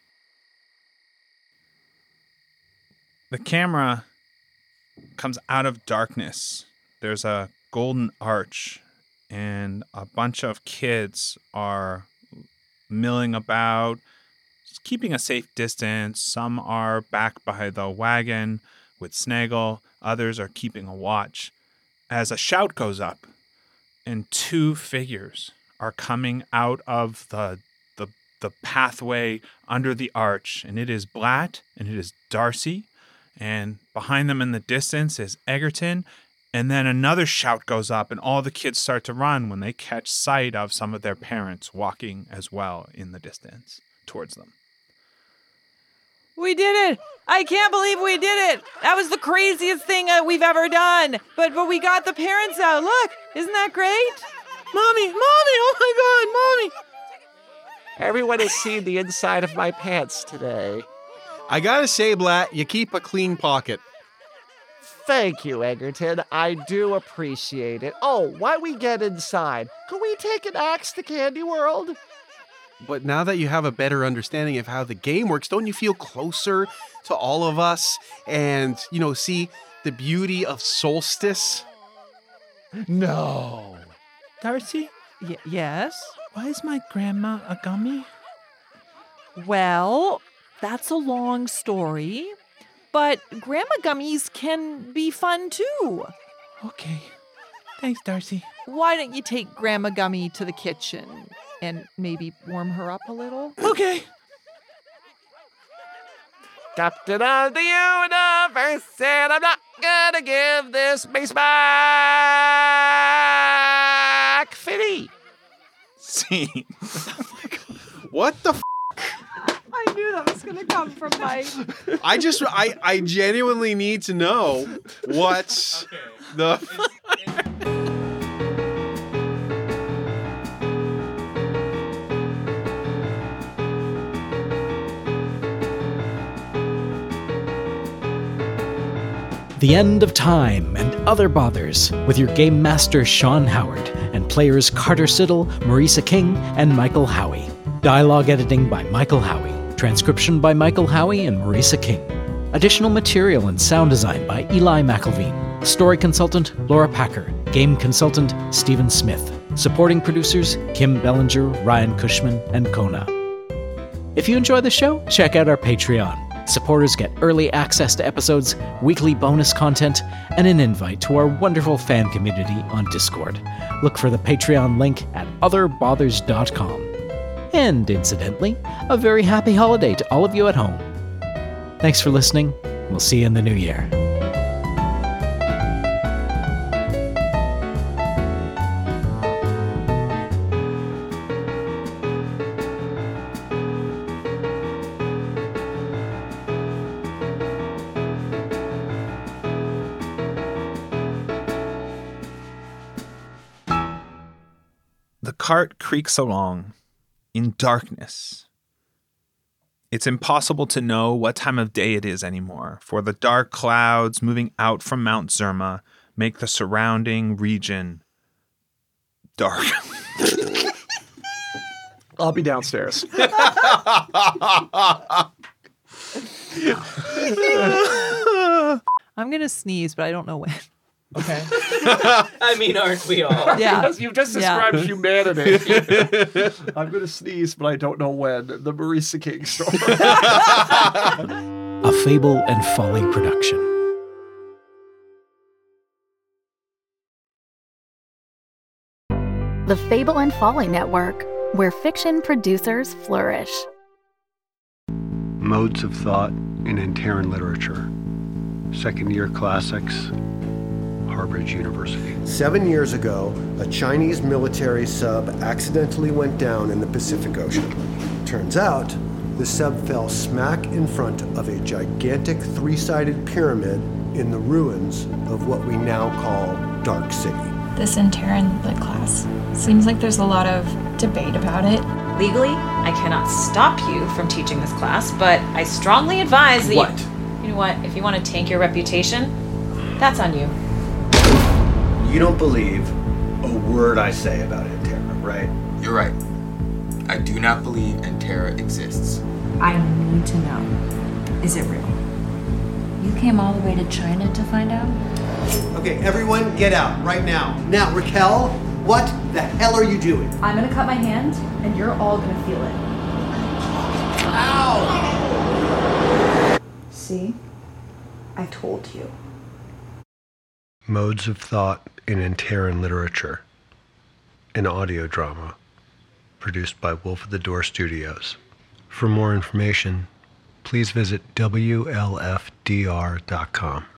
The camera comes out of darkness. There's a golden arch, and a bunch of kids are milling about, just keeping a safe distance. Some are back by the wagon with Snaggle. Others are keeping a watch. As a shout goes up, and 2 figures are coming out of the pathway under the arch, and it is Blatt and it is Darcy. And behind them in the distance is Egerton. And then another shout goes up, and all the kids start to run when they catch sight of some of their parents walking as well in the distance towards them. We did it! I can't believe we did it! That was the craziest thing we've ever done. But we got the parents out. Look, isn't that great? Mommy, oh my God, Mommy! Everyone has seen the inside of my pants today. I gotta say, Blatt, you keep a clean pocket. Thank you, Egerton. I do appreciate it. Oh, why we get inside? Can we take an axe to Candy World? But now that you have a better understanding of how the game works, don't you feel closer to all of us and, see the beauty of Solstice? No. Darcy? Yes? Why is my grandma a gummy? Well, that's a long story, but grandma gummies can be fun too. Okay. Thanks, Darcy. Why don't you take Grandma Gummy to the kitchen and maybe warm her up a little? Okay. Captain of the universe said I'm not gonna give this base back. Fitty. See. What the I knew that was gonna come from Mike. I genuinely need to know what the. The End of Time and Other Bothers with your game master Sean Howard and players Carter Siddle, Marisa King, and Michael Howie. Dialogue editing by Michael Howie. Transcription by Michael Howie and Marisa King. Additional material and sound design by Eli McElveen. Story consultant Laura Packer. Game consultant Stephen Smith. Supporting producers Kim Bellinger, Ryan Cushman, and Kona. If you enjoy the show, check out our Patreon. Supporters get early access to episodes, weekly bonus content, and an invite to our wonderful fan community on Discord. Look for the Patreon link at otherbothers.com. And incidentally, a very happy holiday to all of you at home. Thanks for listening. We'll see you in the new year. The cart creaks along in darkness. It's impossible to know what time of day it is anymore, for the dark clouds moving out from Mount Zerma make the surrounding region dark. I'll be downstairs. I'm going to sneeze, but I don't know when. Okay. I mean, aren't we all? Yeah. You've just described humanity. I'm going to sneeze, but I don't know when. The Marisa King story. A Fable and Folly production. the Fable and Folly Network, where fiction producers flourish. Modes of Thought in Antaran Literature. Second-year classics, Harbridge University. 7 years ago, a Chinese military sub accidentally went down in the Pacific Ocean. Turns out, the sub fell smack in front of a gigantic three-sided pyramid in the ruins of what we now call Dark City. This Antaran Lit class. Seems like there's a lot of debate about it. Legally, I cannot stop you from teaching this class, but I strongly advise that you know what, if you want to tank your reputation, that's on you. You don't believe a word I say about Antera, right? You're right. I do not believe Antera exists. I need to know. Is it real? You came all the way to China to find out? Okay, everyone get out right now. Now, Raquel, what the hell are you doing? I'm gonna cut my hand, and you're all gonna feel it. Ow! See? I told you. Modes of Thought in Antaran Literature, an audio drama produced by Wolf of the Door Studios. For more information, please visit WLFDR.com.